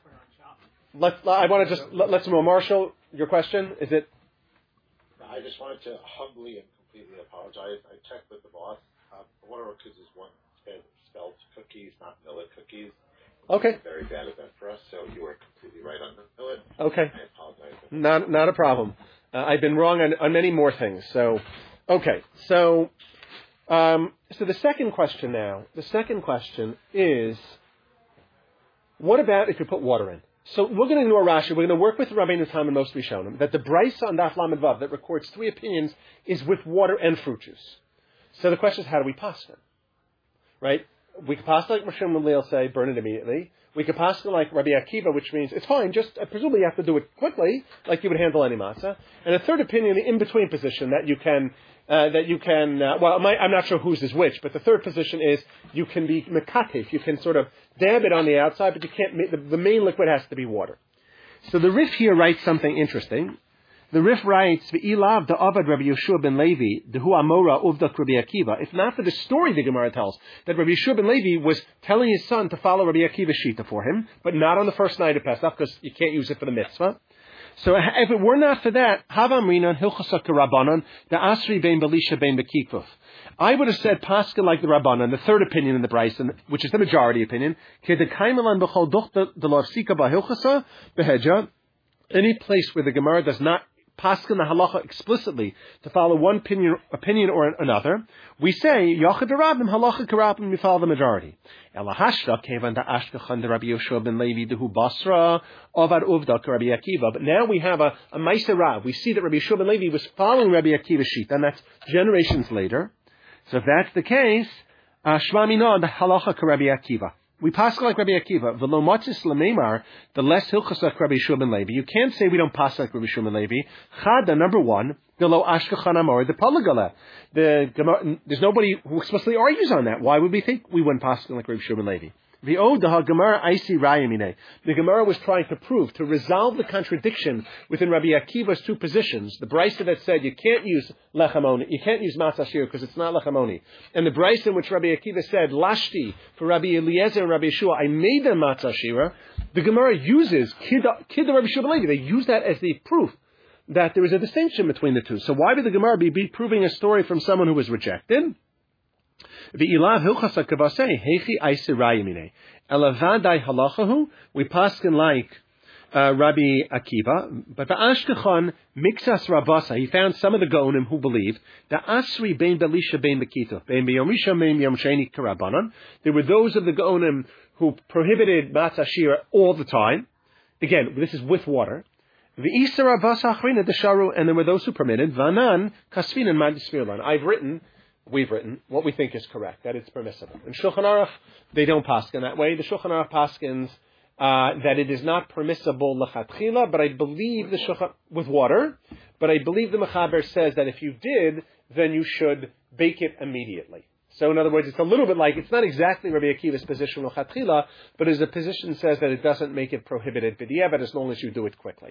Let's move. Marshall, your question, is it? I just wanted to humbly and completely apologize. I checked with the boss. One of our kids is one spelled cookies, not millet cookies. Okay. Very bad event for us, so you were completely right on the millet. Okay. I apologize. Not a problem. I've been wrong on many more things. So, okay. So the second question now. The second question is, what about if you put water in? So we're going to ignore Rashi. We're going to work with Rabbeinu Tam and most Rishonim that the Brisa on Daf Lamed Vav that records 3 opinions is with water and fruit juice. So the question is, how do we paskin? Right? We could paskin like Moshe Gamliel say, burn it immediately. We could paskin like Rabbi Akiva, which means it's fine, just presumably you have to do it quickly, like you would handle any matzah. And a third opinion, the in-between position, that you can, I'm not sure whose is which, but the third position is you can be mekatef, you can sort of dab it on the outside, but you can't, the main liquid has to be water. So the Rif here writes something interesting. The Rif writes, "V'ilav da'avad Rabbi Yeshua ben Levi, dehu amora uvdak Rabbi Akiva." If not for the story the Gemara tells, that Rabbi Yeshua ben Levi was telling his son to follow Rabbi Akiva's shita for him, but not on the first night of Pesach, because you can't use it for the mitzvah. So if it were not for that, Havam Rinan Hilchasa Karabanan, the Asri bein Belisha bein Bekikuf. I would have said Pascha like the Rabbanan, the third opinion in the Bryson, which is the majority opinion. Any place where the Gemara does not paskin the halacha explicitly to follow one opinion or another, we say Yochad Rabim halacha karabim. We follow the majority. Elahashra kevan da ashkachan de Rabbi Yeshua ben Levi dehu basra ovad uvda Rabbi Akiva. But now we have a Maisa Rav. We see that Rabbi Yeshua ben Levi was following Rabbi Akiva's sheet, and that's generations later. So if that's the case, Shmamina the halacha Rabbi Akiva. We pass like Rabbi Akiva. V'lo matzis l'meimar, the less hilchas like Rabbi Yeshua ben Levi. You can't say we don't pass like Rabbi Yeshua ben Levi. Chada, number one, the lo ashkachan amor, the palagala. There's nobody who explicitly argues on that. Why would we think we wouldn't pass like Rabbi Yeshua ben Levi? The Gemara was trying to prove, to resolve the contradiction within Rabbi Akiva's two positions. The Brisa that said you can't use lechamoni, you can't use matzah shir because it's not lechamoni. And the Brisa in which Rabbi Akiva said, lashti, for Rabbi Eliezer and Rabbi Yeshua, I made them matzah shira. The Gemara uses kid Rabbi Yeshua ben Levi. They use that as the proof that there is a distinction between the two. So why would the Gemara be proving a story from someone who was rejected? We paskin like Rabbi Akiva, but the Ashkechan mixas rabasa. He found some of the Gaonim who believed the Asri bein Belisha bein Bekito bein B'yom Rishon bein B'yom Sheni karabanan. There were those of the Gaonim who prohibited matzah shira all the time. Again, this is with water. The Isa rabasa achrina the sharu, and there were those who permitted vanan kasvin and madisvirlan. We've written what we think is correct, that it's permissible. In Shulchan Aruch, they don't paskin that way. The Shulchan Aruch paskins that it is not permissible lechatchila, but I believe the Shulchan with water. But I believe the Mechaber says that if you did, then you should bake it immediately. So in other words, it's a little bit like, it's not exactly Rabbi Akiva's position lechatchila, but his position says that it doesn't make it prohibited b'diavad as long as you do it quickly.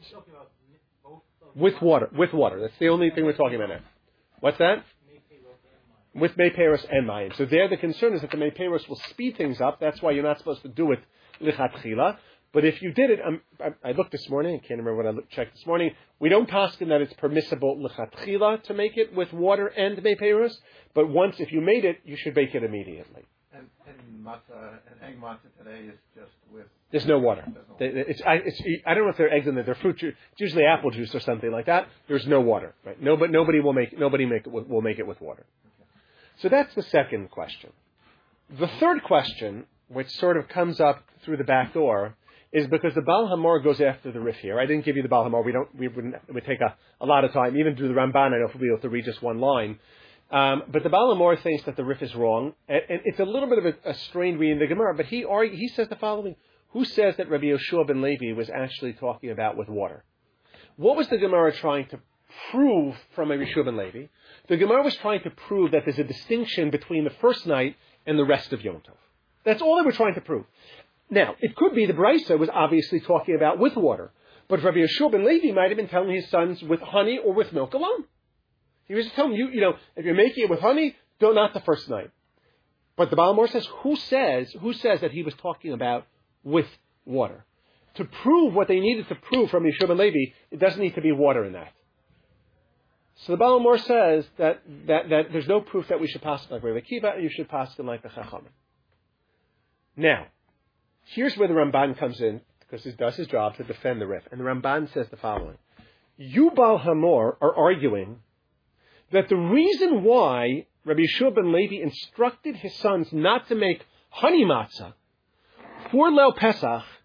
With water. That's the only thing we're talking about now. What's that? With Mei Peros and Mayim. So there the concern is that the Mei Peros will speed things up. That's why you're not supposed to do it lichatchila. But if you did it, I looked this morning, I can't remember what I checked this morning, we don't paskin that it's permissible lichatchila to make it with water and Mei Peros, but once, if you made it, you should bake it immediately. And matzah, and egg matzah today is just with... There's no water. I don't know if they're eggs in there. They're fruit juice. It's usually apple juice or something like that. There's no water. Right? Nobody will make it with water. So that's the second question. The third question, which sort of comes up through the back door, is because the Baal Hamor goes after the Rif here. I didn't give you the Baal Hamor. It would take a lot of time. Even through the Ramban, I know if we'll be able to read just one line. But the Baal Hamor thinks that the Rif is wrong. And it's a little bit of a strained reading the Gemara, but he says the following. Who says that Rabbi Yeshua ben Levi was actually talking about with water? What was the Gemara trying to prove from Rabbi Yeshua ben Levi? The Gemara was trying to prove that there's a distinction between the first night and the rest of Yom Tov. That's all they were trying to prove. Now, it could be the Brisa was obviously talking about with water, but Rabbi Yeshua ben Levi might have been telling his sons with honey or with milk alone. He was telling you, if you're making it with honey, not the first night. But the Baal Mor says, who says that he was talking about with water? To prove what they needed to prove from Yeshua ben Levi, it doesn't need to be water in that. So the Baal Mor says that there's no proof that we should pass like Rabbi Akiva, and you should pass like the Chachamim. Now, here's where the Ramban comes in, because he does his job to defend the Rif. And the Ramban says the following. You, Baal Hamor, are arguing that the reason why Rabbi Yeshua ben Levi instructed his sons not to make honey matzah for Leil Pesach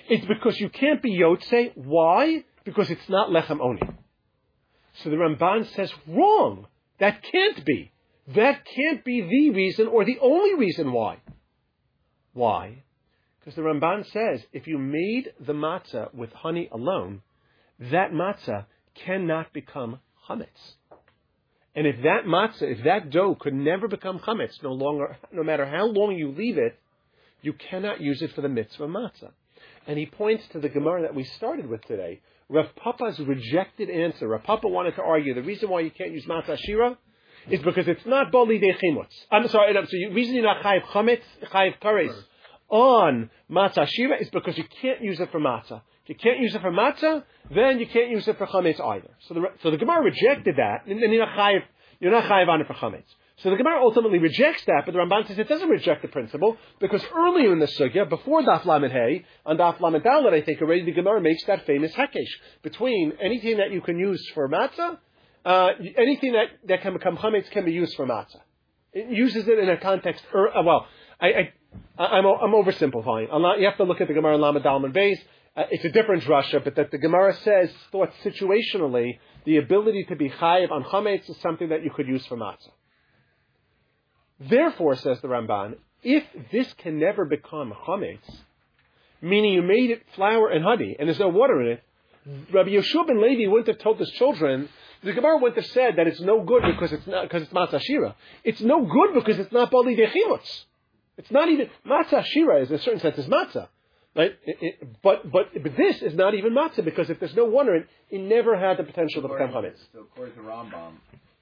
It's because you can't be Yotze. Why? Because it's not Lechem Oni. So the Ramban says, wrong. That can't be. That can't be the reason or the only reason why. Why? Because the Ramban says, if you made the matzah with honey alone, that matzah cannot become chametz. And if that matzah, if that dough could never become chametz, no matter how long you leave it, you cannot use it for the mitzvah matzah. And he points to the Gemara that we started with today. Rav Papa's rejected answer. Rav Papa wanted to argue the reason why you can't use matzah shira is because it's not bali de chimutz. I'm sorry, so the reason you're not chayiv chametz, chayiv kares on matzah shira is because you can't use it for matzah. If you can't use it for matzah, then you can't use it for chametz either. So the Gemara rejected that, and you're not chayiv on it for chametz. So the Gemara ultimately rejects that, but the Ramban says it doesn't reject the principle, because earlier in the sugya, before Daf Lamed Hey, on Daf Lamed Dalet, I think already the Gemara makes that famous hakesh between anything that you can use for matzah, anything that can become chametz can be used for matzah. It uses it in a context. I'm oversimplifying. You have to look at the Gemara in Lamed Dalman Beis. It's a different drasha, but that the Gemara says, thought situationally, the ability to be chayiv on chametz is something that you could use for matzah. Therefore, says the Ramban, if this can never become chametz, meaning you made it flour and honey, and there's no water in it, Rabbi Yeshua ben Levi wouldn't have told his children, the Gemara wouldn't have said that it's no good because it's matzah shira. It's no good because it's not bali de chimutz. It's not even, matzah shira is in a certain sense is matzah. Right? But this is not even matzah because if there's no water in it, it never had the potential to become chametz. So according to Ramban.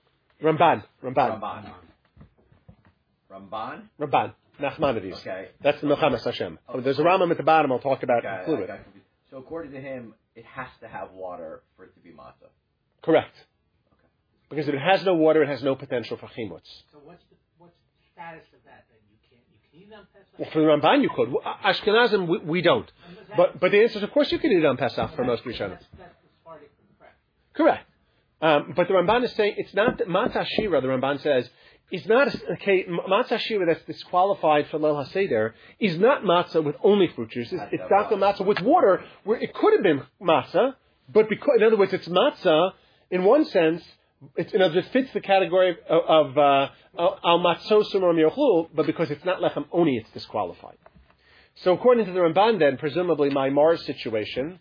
Ramban. Nachmanides. Okay. That's the Milchamas Hashem. Okay. There's a Rambam at the bottom I'll talk about in fluid. So according to him, it has to have water for it to be matzah. Correct. Okay. Because if it has no water, it has no potential for chimutz. So what's the status of that? Then you can eat on Pesach? Well, for the Ramban you could. Ashkenazim we don't. But the answer is, of course, you can eat it on Pesach for most Rishonim. That's the Sephardic Correct. But the Ramban is saying it's not that matzah shira. The Ramban says is not matzah shira that's disqualified for Leil HaSeder is not matzah with only fruit juices. It's dafka matzah with water, where it could have been matzah, but because in other words it's matzah in one sense. It fits the category of al matzosum or miochlu, but because it's not lechem oni, it's disqualified. So according to the Ramban, then presumably my Mars situation,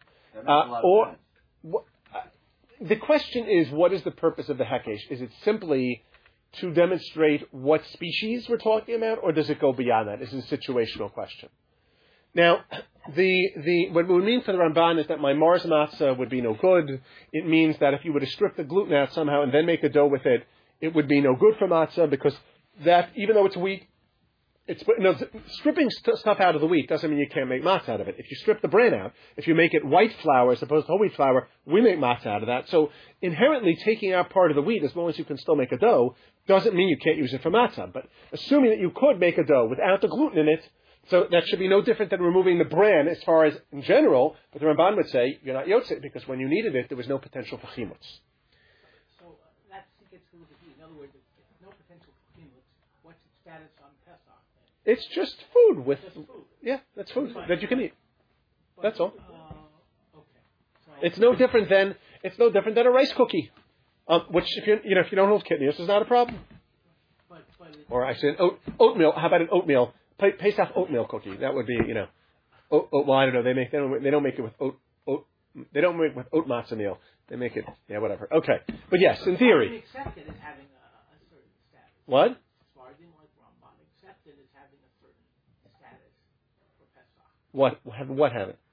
the question is, what is the purpose of the hekesh? Is it simply to demonstrate what species we're talking about, or does it go beyond that? It's a situational question. Now, what we mean for the Ramban is that my Mars matzah would be no good. It means that if you were to strip the gluten out somehow and then make a dough with it, it would be no good for matzah because that, even though it's wheat, stripping stuff out of the wheat doesn't mean you can't make matzah out of it. If you strip the bran out, if you make it white flour as opposed to whole wheat flour, we make matzah out of that. So inherently taking out part of the wheat, as long as you can still make a dough, doesn't mean you can't use it for matzah. But assuming that you could make a dough without the gluten in it, so that should be no different than removing the bran as far as in general, but the Ramban would say you're not yotzei because when you needed it, there was no potential for chimutz. So that gets to the key. In other words, if no potential for chimutz, what's its status on Pesach? It's just food with, just food. Yeah, that's food that you can eat. That's all. Okay. So It's no different than a rice cookie, which if you don't hold kidneys, is not a problem. Or actually, oatmeal. How about an oatmeal? Pesach oatmeal cookie. That would be, well, I don't know. They don't make it with they don't make it with oat matzah meal. They make it, whatever. Okay, but yes, in theory. Accepted as having a certain status. What? As far as Ramban accepted as having a certain status for Pesach. What have it?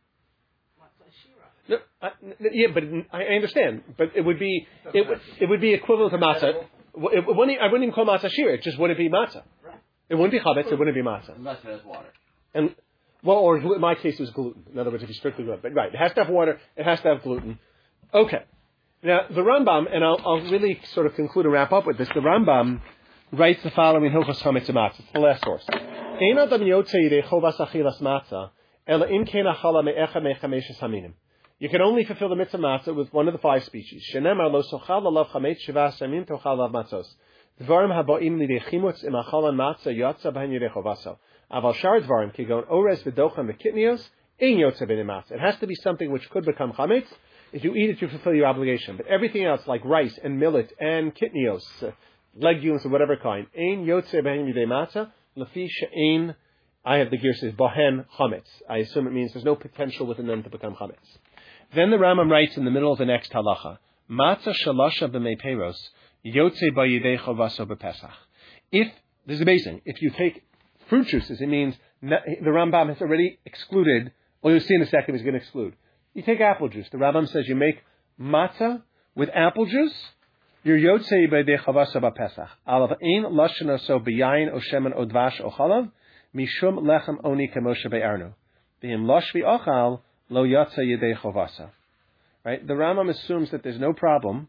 Matzah shira. No, but I understand. But it would be equivalent to matzah. I wouldn't even call matzah shira. It just wouldn't be matzah. It wouldn't be chametz. It wouldn't be matzah. Unless it has water. Or in my case, it was gluten. In other words, if you strictly gluten, but right, it has to have water. It has to have gluten. Okay. Now the Rambam, and I'll really sort of conclude and wrap up with this. The Rambam writes the following in Hilchos Chametz Matzah. It's the last source. Ein adam yotzei yidei chovas achilas matzah ela im kein achala me'echa me'chamesh haminim. You can only fulfill the mitzvah matzah with one of the 5 species. Shenemar lo sochal alav chametz shivas yamim tochal alav matzos. Dvarim haboim lidei chimutz im achalan matzah yatsa b'hen yidei chovaso. Aval shar dvarim kigon orez v'docha mekitnios ein yotze b'nei matzah. It has to be something which could become chametz. If you eat it, you fulfill your obligation. But everything else, like rice and millet and kitnios, legumes of whatever kind, ein yotze b'nei matzah, lefi she'ein, I have the gear says, bohen chametz. I assume it means there's no potential within them to become chametz. Then the Rambam writes in the middle of the next halacha, matzah shalasha b'mei peiros, yotze b'yidei chavaso b'pesach. If, this is amazing, if you take fruit juices, it means the Rambam has already excluded, or you'll see in a second he's going to exclude. You take apple juice. The Rambam says you make matzah with apple juice, you're yotzei b'yidei chavaso b'pesach. Alav ein lashon so b'yayin o shemen o dvash o chalav, mishum lechem oni kemoshe be'arnu. V'im losh v'ochal, lo yatsa yedei chovasa. Right? The Rambam assumes that there's no problem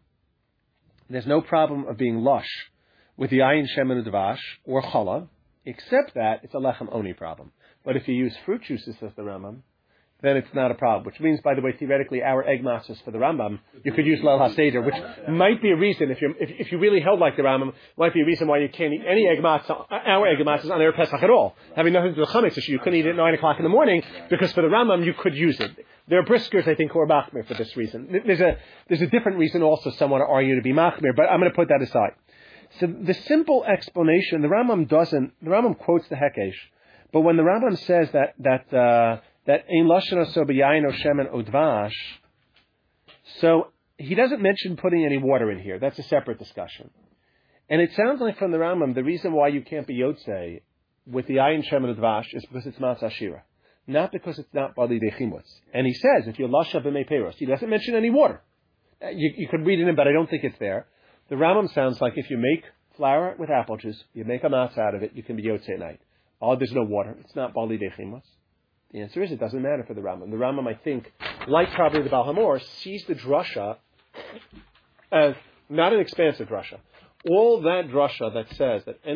of being lush with the ayin shemen udvash or chalav, except that it's a lechem oni problem. But if you use fruit juices, says the Rambam, then it's not a problem. Which means, by the way, theoretically, our egg matzahs for the Rambam, you could use Leil HaSeder, which might be a reason, if you really held like the Rambam, might be a reason why you can't eat any egg matzah, our egg matzahs on Erev Pesach at all. Having nothing to do with the Chametz issue, you couldn't eat it at 9 o'clock in the morning, because for the Rambam, you could use it. There are briskers, I think, who are machmir for this reason. There's a different reason also some want to argue to be machmir, but I'm going to put that aside. So the simple explanation, the Rambam quotes the Hekesh, but when the Rambam says that ein lashon so b'yayin o shemen o dvash, so he doesn't mention putting any water in here. That's a separate discussion. And it sounds like from the Rambam, the reason why you can't be yotzei with the ayin shemen o dvash is because it's matzah shira, not because it's not bali dechimutz. And he says, if you're lasha b'mei peiros, he doesn't mention any water. You could read it in, but I don't think it's there. The Rambam sounds like if you make flour with apple juice, you make a matzah out of it, you can be yotzei at night. Oh, there's no water. It's not bali dechimutz. The answer is it doesn't matter for the Rambam. The Rambam, I think, like probably the Baal HaMaor, sees the drasha as not an expansive drasha. All that drasha that says that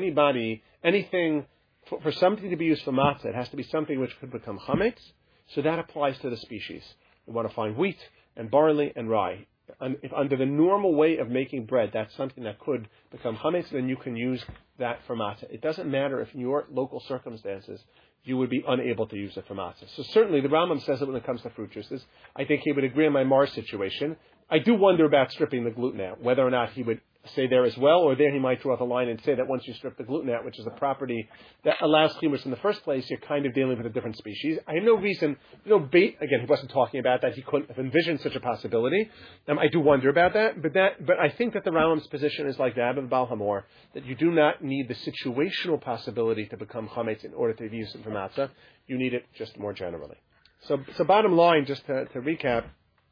anything, for something to be used for matzah, it has to be something which could become chametz, so that applies to the species. You want to find wheat and barley and rye. If under the normal way of making bread, that's something that could become chametz, then you can use that for matzah. It doesn't matter if in your local circumstances you would be unable to use it for matzah. So certainly the Rambam says it when it comes to fruit juices. I think he would agree on my Mars situation. I do wonder about stripping the gluten out, whether or not he would say there as well, or there he might draw the line and say that once you strip the gluten out, which is a property that allows chimers in the first place, you're kind of dealing with a different species. I have no reason, again, he wasn't talking about that, he couldn't have envisioned such a possibility. I do wonder about that, but I think that the Rambam's position is like that of the Baal HaMaor, that you do not need the situational possibility to become chametz in order to use it for matzah. You need it just more generally. So bottom line, just to recap,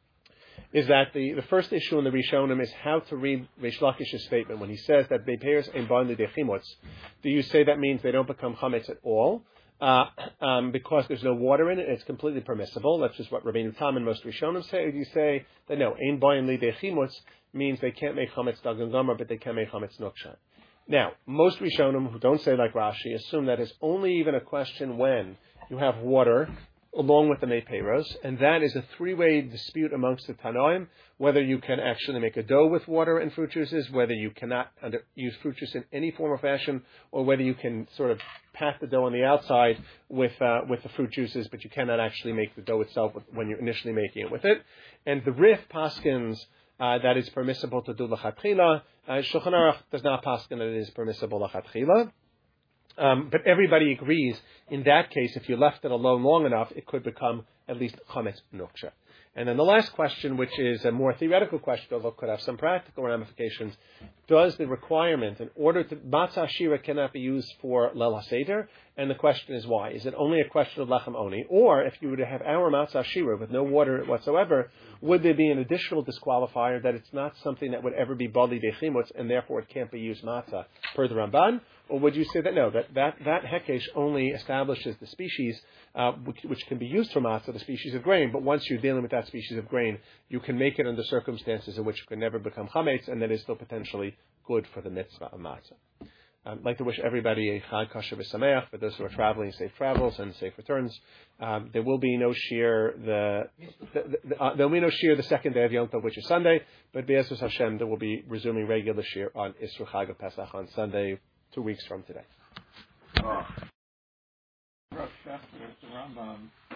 is that the first issue in the Rishonim is how to read Reish Lakish's statement when he says that Beiperes ein ban lidechimutz. Do you say that means they don't become chametz at all because there's no water in it? It's completely permissible. That's just what Rabbeinu Tam and most Rishonim say. Or do you say that no, ein ban lidechimutz means they can't make chametz dagan gomer, but they can make chametz nukshan? Now, most Rishonim who don't say like Rashi assume that it's only even a question when you have water along with the mei peiros, and that is a three-way dispute amongst the Tanoim, whether you can actually make a dough with water and fruit juices, whether you cannot use fruit juice in any form or fashion, or whether you can sort of pat the dough on the outside with the fruit juices, but you cannot actually make the dough itself when you're initially making it with it. And the Rif paskins that it's permissible to do l'chatchila. Shulchan Aruch does not paskin that it is permissible l'chatchila. But everybody agrees, in that case, if you left it alone long enough, it could become at least chametz nuksha. And then the last question, which is a more theoretical question, although could have some practical ramifications, does the requirement, in order to, matzah shira cannot be used for Leil HaSeder, and the question is why? Is it only a question of lechem oni? Or, if you were to have our matzah shira with no water whatsoever, would there be an additional disqualifier that it's not something that would ever be bali dechimutz, and therefore it can't be used matzah per the Ramban? Or would you say that no, that hekesh only establishes the species which can be used for matzah, the species of grain, but once you're dealing with that species of grain, you can make it under circumstances in which it can never become chametz, and that is still potentially good for the mitzvah of matzah. I'd like to wish everybody a Chag Kosher V'Sameach. For those who are traveling, safe travels and safe returns. There will be no shir there will be no shir the second day of Yom Tov, which is Sunday, but B'Ezus Hashem there will be resuming regular shir on Isru Chag of Pesach on Sunday, 2 weeks from today. Rosh Hashanah, the Rambam.